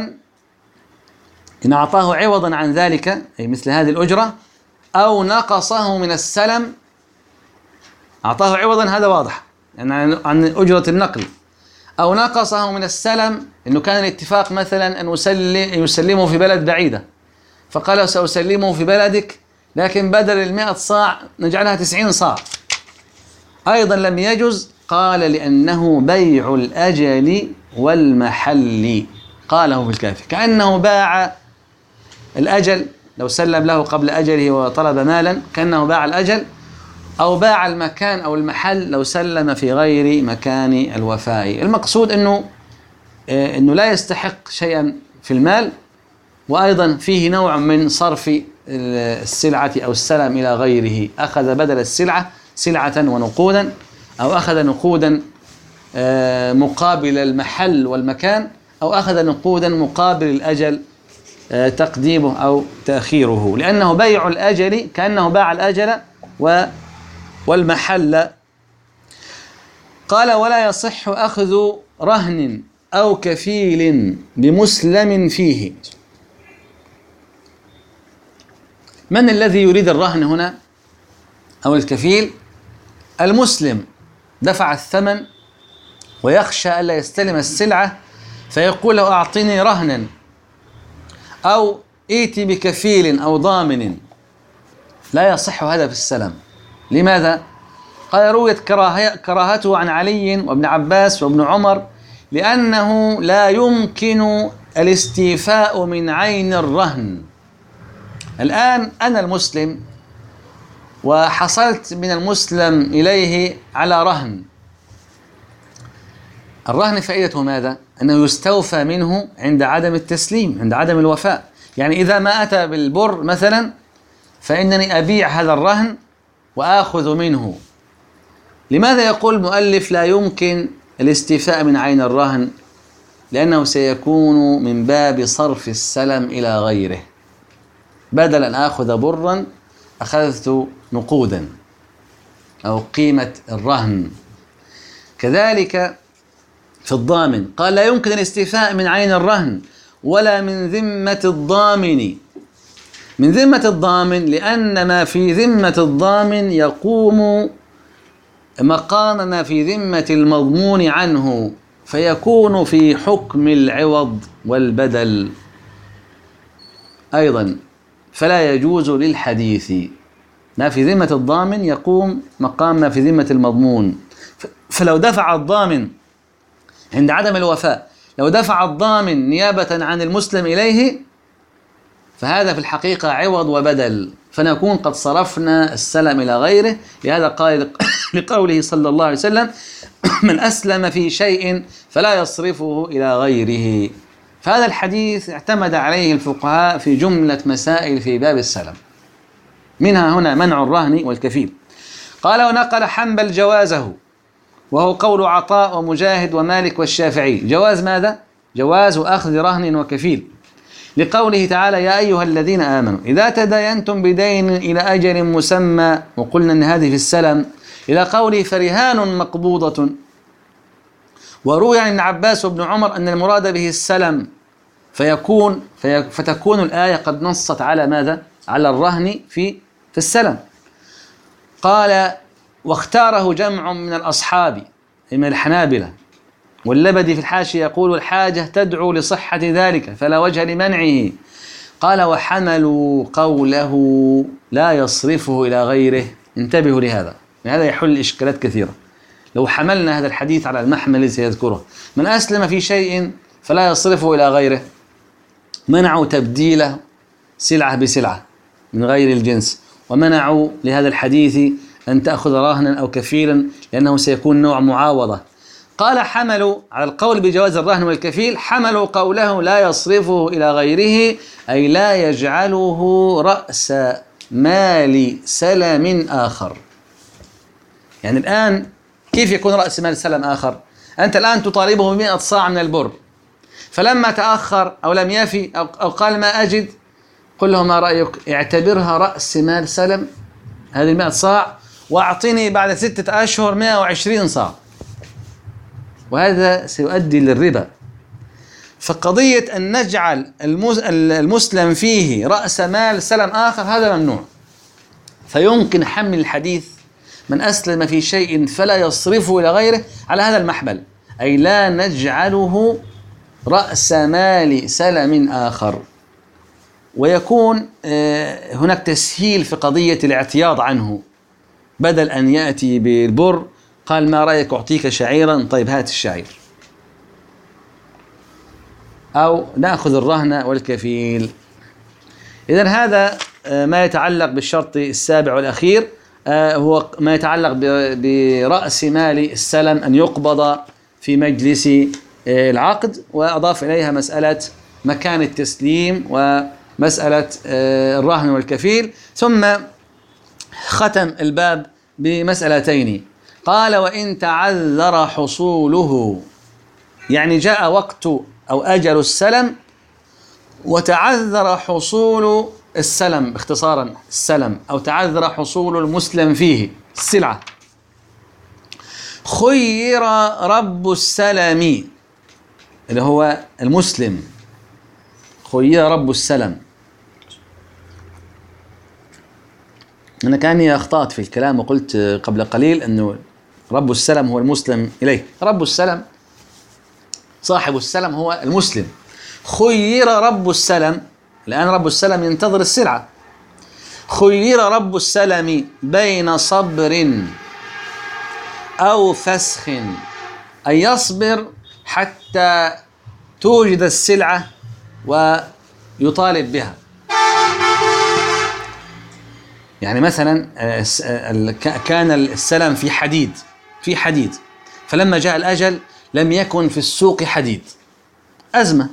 عوضا عن ذلك، أي مثل هذه الأجرة، أو نقصه من السلم. أعطاه عوضا هذا واضح يعني عن أجرة النقل، أو نقصه من السلم، إنه كان الاتفاق مثلا أن يسلمه في بلد بعيدة، فقال سأسلمه في بلدك لكن بدل 100 صاع نجعلها 90 صاع، أيضا لم يجز. قال لأنه بيع الأجل والمحل، قاله في الكافي، كأنه باع الأجل لو سلم له قبل أجله وطلب مالا، كأنه باع الأجل، أو باع المكان أو المحل لو سلم في غير مكان الوفاء. المقصود أنه لا يستحق شيئا في المال، وأيضا فيه نوع من صرف السلعة أو السلم إلى غيره، أخذ بدل السلعة سلعة ونقودا، أو أخذ نقودا مقابل المحل والمكان، أو أخذ نقودا مقابل الأجل تقديمه أو تأخيره، لأنه بيع الأجل كأنه باع الأجل والمحل. قال ولا يصح أخذ رهن أو كفيل بمسلم فيه. من الذي يريد الرهن هنا أو الكفيل؟ المسلم دفع الثمن ويخشى ألا يستلم السلعة، فيقول له أعطني رهنا أو ائتي بكفيل أو ضامن. لا يصح هذا في السلم. لماذا؟ قال رويت كراهته عن علي وابن عباس وابن عمر، لأنه لا يمكن الاستيفاء من عين الرهن. الآن أنا المسلم وحصلت من المسلم إليه على رهن. الرهن فائدته ماذا؟ أنه يستوفى منه عند عدم التسليم، عند عدم الوفاء. يعني إذا ما أتى بالبر مثلا فإنني أبيع هذا الرهن وآخذ منه. لماذا يقول المؤلف لا يمكن الاستيفاء من عين الرهن؟ لأنه سيكون من باب صرف السلم إلى غيره، بدل أن آخذ برا أخذت نقودا أو قيمة الرهن. كذلك في الضامن قال لا يمكن الاستيفاء من عين الرهن ولا من ذمة الضامن. من ذمة الضامن لأن ما في ذمة الضامن يقوم مقام ما في ذمة المضمون عنه، فيكون في حكم العوض والبدل أيضا، فلا يجوز للحديث. ما في ذمة الضامن يقوم مقام ما في ذمة المضمون. فلو دفع الضامن عند عدم الوفاء، لو دفع الضامن نيابة عن المسلم إليه، فهذا في الحقيقة عوض وبدل، فنكون قد صرفنا السلم إلى غيره. لهذا قال لقوله صلى الله عليه وسلم من أسلم في شيء فلا يصرفه إلى غيره. فهذا الحديث اعتمد عليه الفقهاء في جملة مسائل في باب السلم، منها هنا منع الرهن والكفيل. قال ونقل حنبل جوازه، وهو قول عطاء ومجاهد ومالك والشافعي. جواز ماذا؟ جواز أخذ رهن وكفيل، لقوله تعالى يا أيها الذين آمنوا إذا تداينتم بدين إلى أجل مسمى، وقلنا أن هذه في السلم، إلى قوله فرهان مقبوضة. وروي عن ابن عباس وابن عمر أن المراد به السلم، فتكون الآية قد نصت على ماذا؟ على الرهن في السلم. قال واختاره جمع من الأصحاب من الحنابلة. واللبدي في الحاشية يقول الحاجة تدعو لصحة ذلك فلا وجه لمنعه. قال وحملوا قوله لا يصرفه إلى غيره. انتبهوا لهذا، هذا يحل إشكالات كثيرة. لو حملنا هذا الحديث على المحمل الذي سيذكره، من أسلم في شيء فلا يصرفه إلى غيره، منعوا تبديل سلعة بسلعة من غير الجنس، ومنعوا لهذا الحديث أن تأخذ رهنا أو كفيلا لأنه سيكون نوع معاوضة. قال حملوا على القول بجواز الرهن والكفيل، حملوا قوله لا يصرفه إلى غيره أي لا يجعله رأس مال سلم آخر. يعني الآن كيف يكون رأس مال سلم آخر؟ أنت الآن تطالبه ب100 صاع من البر، فلما تأخر أو لم يفي أو قال ما أجد، قل له ما رأيك اعتبرها رأس مال سلم هذه 100 صاع وأعطني بعد 6 أشهر 120 صاع، وهذا سيؤدي للربا. فقضية أن نجعل المسلم فيه رأس مال سلم آخر هذا ممنوع. فيمكن حمل الحديث من أسلم في شيء فلا يصرفه إلى غيره على هذا المحمل، أي لا نجعله رأس مال سلم آخر. ويكون هناك تسهيل في قضية الاعتياض عنه، بدل أن يأتي بالبر قال ما رأيك أعطيك شعيرا، طيب هات الشعير، أو نأخذ الرهن والكفيل. إذن هذا ما يتعلق بالشرط السابع والأخير، هو ما يتعلق برأس مال السلم أن يقبض في مجلس العقد، وأضاف إليها مسألة مكان التسليم ومسألة الرهن والكفيل. ثم ختم الباب بمسألتين. قال وإن تعذر حصوله، يعني جاء وقت أو أجل السلم وتعذر حصول السلم، باختصارا السلم، أو تعذر حصول المسلم فيه السلعة، خير رب السلم اللي هو المسلم، خير رب السلم. أنا كأني أخطأت في الكلام وقلت قبل قليل أنه رب السلم هو المسلم إليه. رب السلم صاحب السلم هو المسلم. خير رب السلم، الآن رب السلم ينتظر السلعة، خير رب السلم بين صبر أو فسخ، أي يصبر حتى توجد السلعة ويطالب بها. يعني مثلا كان السلم في حديد، فلما جاء الأجل لم يكن في السوق حديد، أزمة،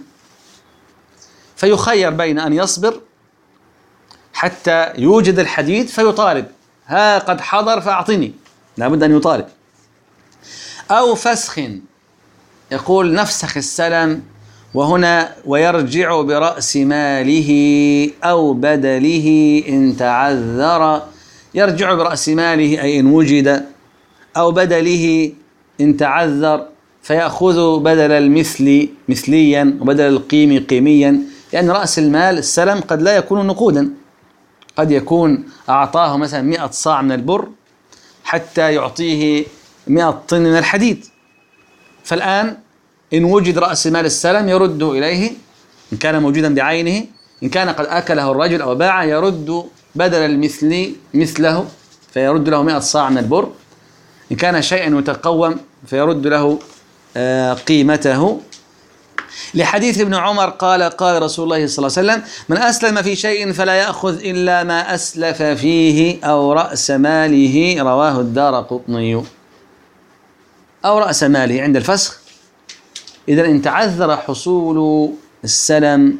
فيخير بين أن يصبر حتى يوجد الحديد فيطالب، ها قد حضر فأعطني، لابد أن يطالب، أو فسخ، يقول نفسخ السلم، وهنا ويرجع برأس ماله أو بدله إن تعذر. يرجع برأس ماله أي إن وجد، أو بدله إن تعذر، فيأخذ بدل المثل مثليا وبدل القيم قيميا، لأن رأس المال السلم قد لا يكون نقودا، قد يكون أعطاه مثلا 100 صاع من البر حتى يعطيه 100 طن من الحديد. فالآن إن وجد رأس مال السلم يرد إليه إن كان موجودا بعينه، إن كان قد أكله الرجل أو باعه يرد بدل المثل مثله فيرد له 100 صاع من البر، إن كان شيئا يتقوم فيرد له قيمته. لحديث ابن عمر قال قال رسول الله صلى الله عليه وسلم من أسلم في شيء فلا يأخذ إلا ما أسلف فيه أو رأس ماله، رواه الدارقطني. أو رأس ماله عند الفسخ. إذا إن تعذر حصول السلم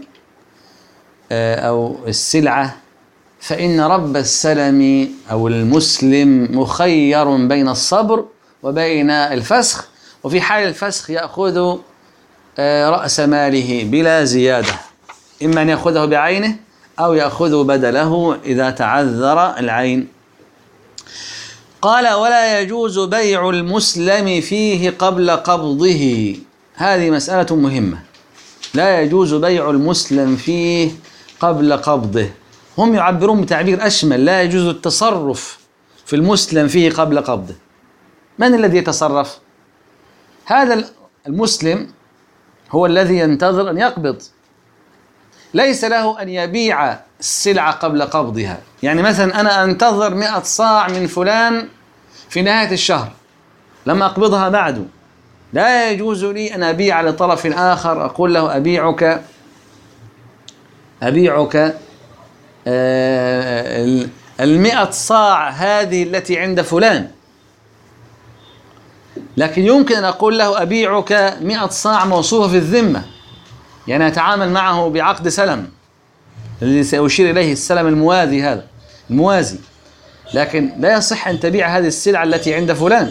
أو السلعة فإن رب السلم أو المسلم مخير بين الصبر وبين الفسخ، وفي حال الفسخ يأخذ رأس ماله بلا زيادة، إما أن يأخذه بعينه أو يأخذ بدله إذا تعذر العين. قال ولا يجوز بيع المسلم فيه قبل قبضه. هذه مسألة مهمة، لا يجوز بيع المسلم فيه قبل قبضه. هم يعبرون بتعبير أشمل، لا يجوز التصرف في المسلم فيه قبل قبضه، من الذي يتصرف؟ هذا المسلم هو الذي ينتظر أن يقبض، ليس له أن يبيع السلعة قبل قبضها. يعني مثلا أنا أنتظر 100 صاع من فلان في نهاية الشهر لم أقبضها بعد، لا يجوز لي أن أبيع لطرف آخر، أقول له أبيعك 100 صاع هذه التي عند فلان، لكن يمكن أن أقول له أبيعك 100 صاع موصوفة في الذمة، يعني أتعامل معه بعقد سلم الذي سأشير إليه، السلم الموازي، هذا الموازي، لكن لا يصح أن تبيع هذه السلعة التي عند فلان،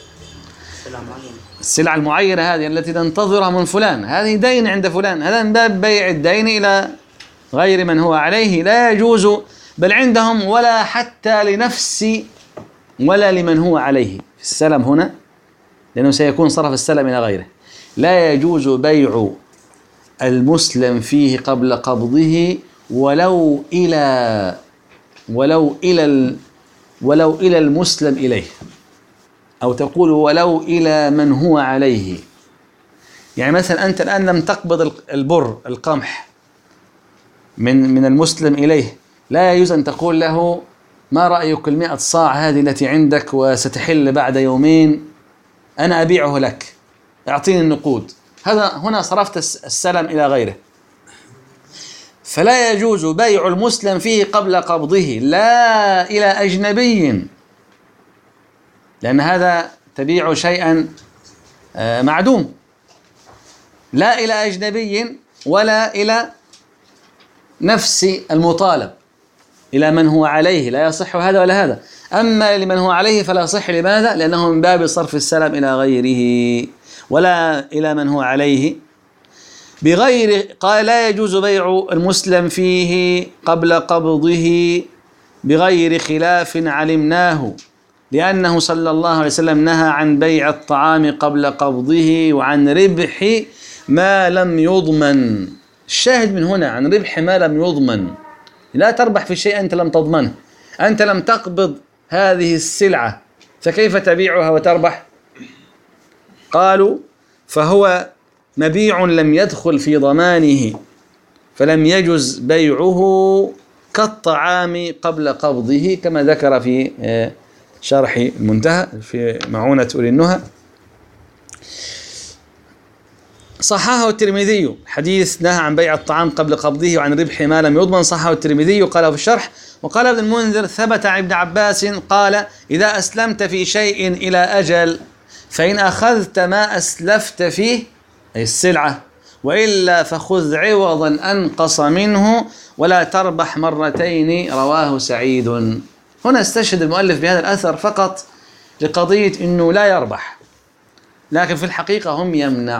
السلعة المعينة هذه التي تنتظرها من فلان، هذه دين عند فلان، هذا من باب بيع الدين إلى غير من هو عليه، لا يجوز، بل عندهم ولا حتى لنفسي ولا لمن هو عليه في السلم هنا، لأنه سيكون صرف السلم إلى غيره. لا يجوز بيع المسلم فيه قبل قبضه ولو إلى المسلم إليه، أو تقول ولو إلى من هو عليه. يعني مثلا أنت الآن لم تقبض البر القمح من المسلم إليه، لا يجوز أن تقول له ما رأيك 100 صاع هذه التي عندك وستحل بعد يومين، أنا أبيعه لك، أعطيني النقود. هذا هنا صرفت السلم إلى غيره، فلا يجوز بيع المسلم فيه قبل قبضه لا إلى أجنبي، لأن هذا تبيع شيئا معدوم، لا إلى أجنبي ولا إلى نفس المطالب، إلى من هو عليه لا يصح هذا ولا هذا. أما لمن هو عليه فلا يصح، لماذا؟ لأنه من باب صرف السلم إلى غيره، ولا إلى من هو عليه بغير. قال لا يجوز بيع المسلم فيه قبل قبضه بغير خلاف علمناه، لأنه صلى الله عليه وسلم نهى عن بيع الطعام قبل قبضه وعن ربح ما لم يضمن. الشاهد من هنا عن ربح ما لم يضمن، لا تربح في شيء أنت لم تضمنه، أنت لم تقبض هذه السلعة فكيف تبيعها وتربح؟ قالوا فهو مبيع لم يدخل في ضمانه فلم يجز بيعه كالطعام قبل قبضه، كما ذكر في شرح المنتهى في معونة أولي النهى. صححه الترمذي، حديث نهى عن بيع الطعام قبل قبضه وعن ربح ما لم يضمن، صححه الترمذي قاله في الشرح. وقال ابن المنذر ثبت عن ابن عباس قال إذا أسلمت في شيء إلى أجل فإن أخذت ما أسلفت فيه أي السلعة وإلا فخذ عوضا أنقص منه ولا تربح مرتين، رواه سعيد. هنا استشهد المؤلف بهذا الأثر فقط لقضية أنه لا يربح، لكن في الحقيقة هم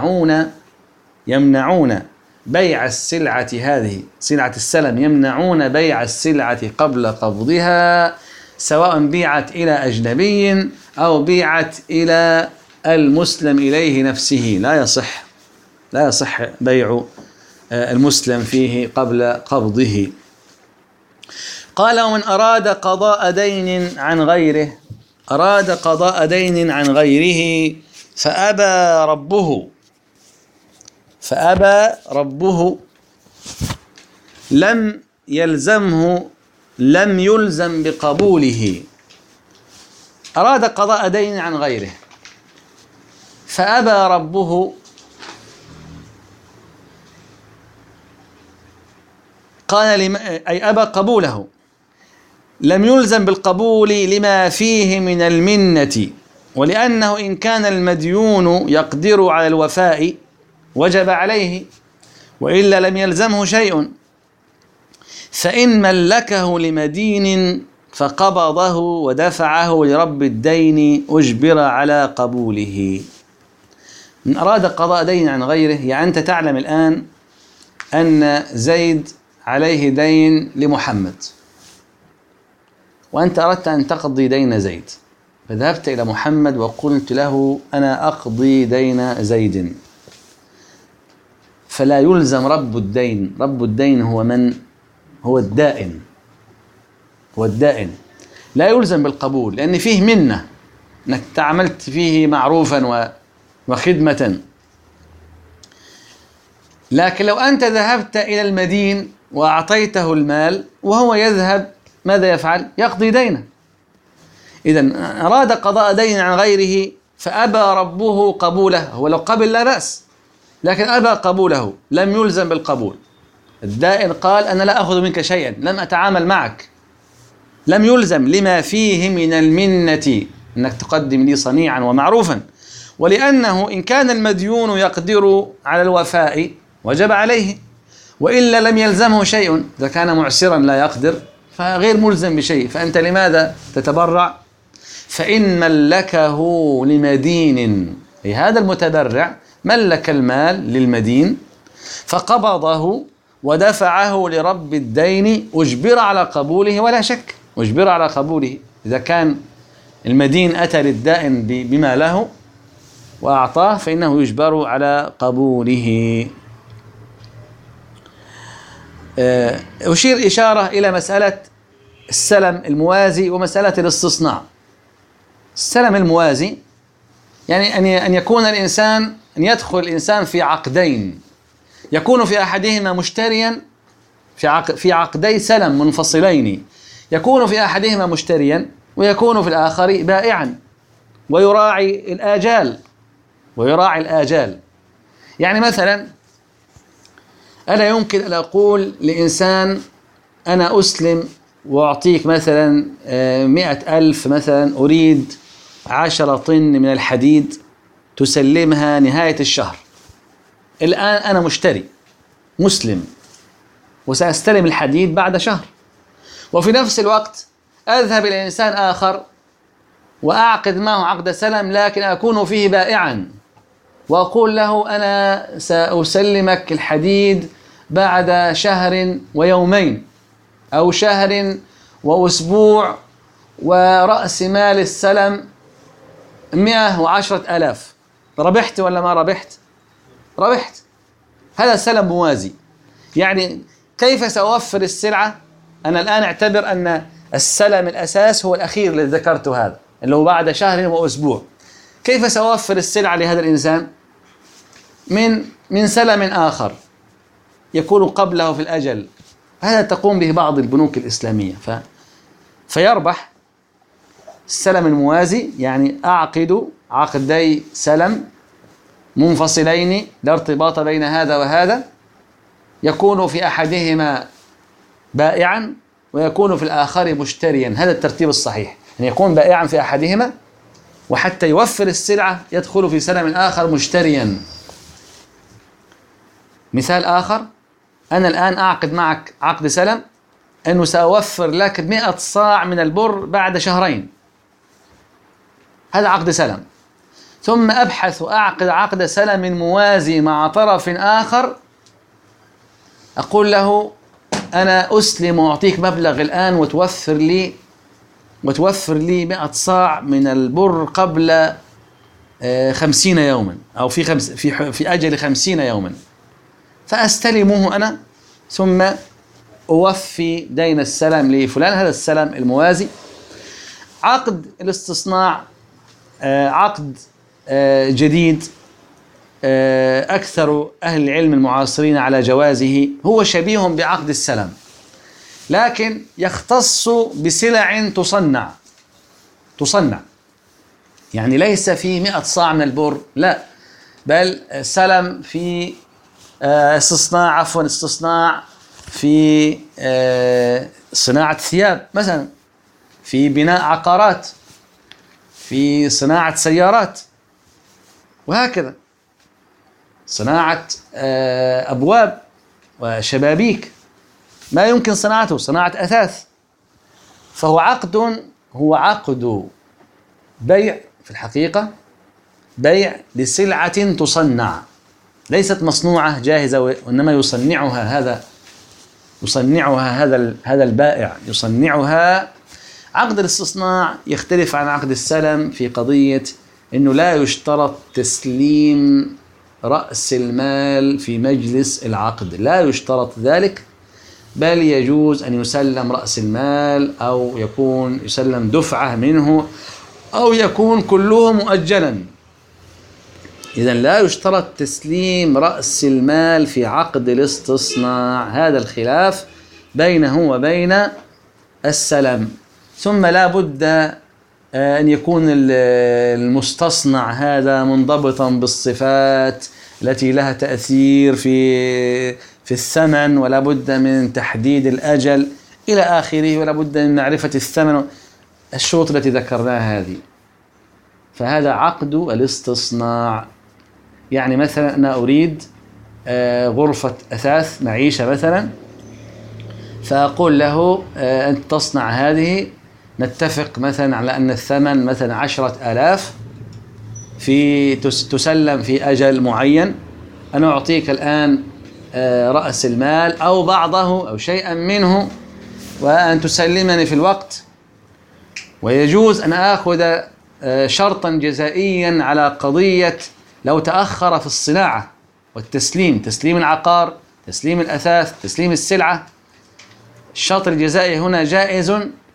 يمنعون بيع السلعة، هذه سلعة السلم، يمنعون بيع السلعة قبل قبضها سواء بيعت إلى أجنبي أو بيعت إلى المسلم إليه نفسه، لا يصح بيع المسلم فيه قبل قبضه. قال ومن أراد قضاء دين عن غيره فأبى ربه لم يلزم بقبوله. أراد قضاء دين عن غيره فأبى ربه، قال أي أبى قبوله، لم يلزم بالقبول لما فيه من المنة، ولأنه إن كان المديون يقدر على الوفاء وجب عليه، وإلا لم يلزمه شيء. فإن ملكه لمدين فقبضه ودفعه لرب الدين أجبر على قبوله. من أراد قضاء دين عن غيره، يعني أنت تعلم الآن أن زيد عليه دين لمحمد وأنت أردت أن تقضي دين زيد، فذهبت إلى محمد وقلت له أنا أقضي دين زيد، فلا يلزم رب الدين. رب الدين هو من؟ هو الدائن، لا يلزم بالقبول، لأن فيه منة، أنك عملت فيه معروفا وخدمة. لكن لو أنت ذهبت إلى المدين وأعطيته المال وهو يذهب، ماذا يفعل؟ يقضي دينه. إذن أراد قضاء دين عن غيره فأبى ربه قبوله، هو لو قبل لا بأس، لكن أبى قبوله، لم يلزم بالقبول. الدائن قال أنا لا أخذ منك شيئا، لم أتعامل معك، لم يلزم لما فيه من المنة أنك تقدم لي صنيعا ومعروفا. ولأنه إن كان المديون يقدر على الوفاء وجب عليه، وإلا لم يلزمه شيء. إذا كان معسرا لا يقدر فغير ملزم بشيء، فأنت لماذا تتبرع؟ فإن ملكه لمدين، أي هذا المتبرع ملك المال للمدين فقبضه ودفعه لرب الدين، أجبر على قبوله ولا شك، أجبر على قبوله. إذا كان المدين أتى للدائن بما له وأعطاه فإنه يجبر على قبوله. أشير إشارة إلى مسألة السلم الموازي ومسألة الاستصناع. السلم الموازي يعني أن يكون الإنسان، أن يدخل الإنسان في عقدين، يكون في أحدهما مشتريا، في عقدي سلم منفصلين، يكون في أحدهما مشتريا ويكون في الآخر بائعا، ويراعي الآجال. يعني مثلا أنا يمكن أن أقول لإنسان أنا أسلم وأعطيك مثلا 100,000 مثلا، أريد 10 طن من الحديد تسلمها نهاية الشهر. الآن أنا مشتري مسلم وسأستلم الحديد بعد شهر، وفي نفس الوقت أذهب إلى إنسان آخر وأعقد معه عقد سلم، لكن أكون فيه بائعا، وأقول له أنا سأسلمك الحديد بعد شهر ويومين أو شهر وأسبوع، ورأس مال السلم 110,000. ربحت ولا ما ربحت؟ ربحت. هذا سلم موازي. يعني كيف سأوفر السلعة؟ أنا الآن أعتبر أن السلم الأساس هو الأخير الذي ذكرته، هذا اللي هو بعد شهر وأسبوع. كيف سأوفر السلعة لهذا الإنسان؟ من سلم آخر يكون قبله في الأجل. هذا تقوم به بعض البنوك الإسلامية فيربح. السلم الموازي يعني أعقد عقدي سلم منفصلين لا ارتباط بين هذا وهذا، يكون في أحدهما بائعا ويكون في الآخر مشتريا. هذا الترتيب الصحيح، أن يكون بائعا في أحدهما وحتى يوفر السلعة يدخل في سلم آخر مشتريا. مثال آخر، أنا الآن أعقد معك عقد سلم أنه سأوفر لك 100 صاع من البر بعد شهرين، هذا عقد سلم. ثم أبحث وأعقد عقد سلم موازي مع طرف آخر، أقول له أنا أسلم وأعطيك مبلغ الآن وتوفر لي 100 صاع من البر قبل 50 يوما أو في أجل 50 يوما، فأستلمه أنا ثم أوفي دين السلم لفلان. هذا السلم الموازي. عقد الاستصناع عقد جديد، أكثر أهل العلم المعاصرين على جوازه. هو شبيه بعقد السلم، لكن يختص بسلع تصنع، يعني ليس في 100 صاع من البر، لا، بل سلم في استصناع في صناعة ثياب مثلا، في بناء عقارات، في صناعة سيارات، وهكذا صناعة أبواب وشبابيك، ما يمكن صناعته، صناعة أثاث. فهو عقد بيع في الحقيقة، بيع لسلعة تصنع، ليست مصنوعة جاهزة، وإنما يصنعها هذا البائع يصنعها. عقد الاستصناع يختلف عن عقد السلم في قضية إنه لا يشترط تسليم رأس المال في مجلس العقد، لا يشترط ذلك، بل يجوز أن يسلم رأس المال، أو يكون يسلم دفعة منه، أو يكون كله مؤجلا. إذن لا يشترط تسليم رأس المال في عقد الاستصناع، هذا الخلاف بينه وبين السلم. ثم لا بد أن يكون المستصنع هذا منضبطا بالصفات التي لها تأثير في الثمن، ولا بد من تحديد الأجل إلى آخره، ولا بد من معرفة الثمن، الشروط التي ذكرناها هذه. فهذا عقد الاستصناع. يعني مثلا أنا أريد غرفة أثاث معيشة مثلا، فأقول له أنت تصنع هذه، نتفق مثلا على أن الثمن مثلا 10,000 تسلم في أجل معين. أنا أعطيك الآن رأس المال أو بعضه أو شيئا منه، وأن تسلمني في الوقت. ويجوز أن آخذ شرطا جزائيا على قضية لو تأخر في الصناعة والتسليم، تسليم العقار، تسليم الأثاث، تسليم السلعة. الشرط الجزائي هنا جائز،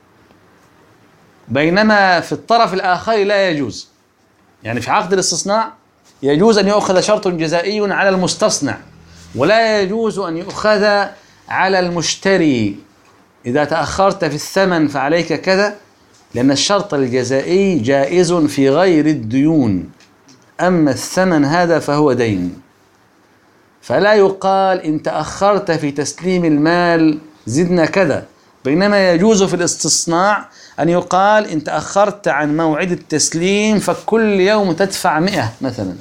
بينما في الطرف الآخر لا يجوز. يعني في عقد الاستصناع يجوز أن يؤخذ شرط جزائي على المستصنع، ولا يجوز أن يؤخذ على المشتري. إذا تأخرت في الثمن فعليك كذا، لأن الشرط الجزائي جائز في غير الديون، أما الثمن هذا فهو دين. فلا يقال إن تأخرت في تسليم المال زدنا كذا، بينما يجوز في الاستصناع أن يقال إن تأخرت عن موعد التسليم فكل يوم تدفع 100 مثلا.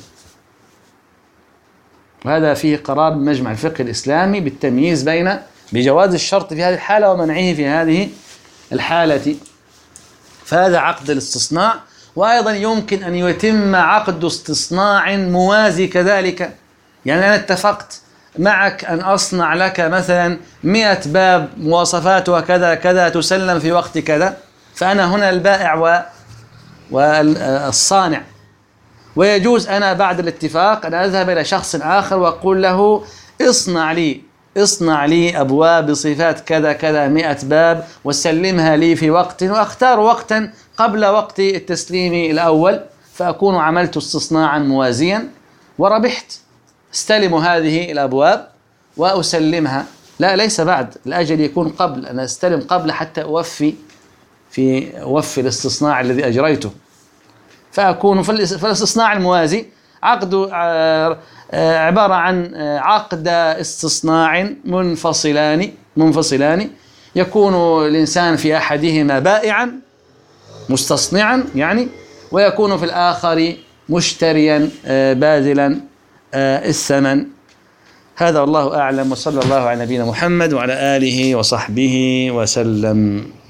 وهذا فيه قرار مجمع الفقه الإسلامي بالتمييز بجواز الشرط في هذه الحالة ومنعه في هذه الحالة. فهذا عقد الاستصناع. وأيضا يمكن أن يتم عقد استصناع موازي كذلك. يعني أنا اتفقت معك أن أصنع لك مثلا 100 باب مواصفاتها كذا كذا تسلم في وقت كذا، فأنا هنا البائع والصانع. ويجوز أنا بعد الاتفاق أن أذهب إلى شخص آخر وأقول له اصنع لي أبواب بصفات كذا كذا 100 باب وسلمها لي في وقت، وأختار وقتا قبل وقت التسليم الأول، فأكون عملت استصناعا موازيا وربحت. استلم هذه الأبواب وأسلمها. لا، ليس بعد، الأجل يكون قبل، أنا أستلم قبل حتى أوفي الاستصناع الذي أجريته. فأكون في الاستصناع الموازي عقد عبارة عن عقد استصناع منفصلان، يكون الإنسان في أحدهما بائعا مستصنعا يعني، ويكون في الآخر مشتريا باذلا الثمن. هذا والله أعلم، وصلى الله على نبينا محمد وعلى آله وصحبه وسلم.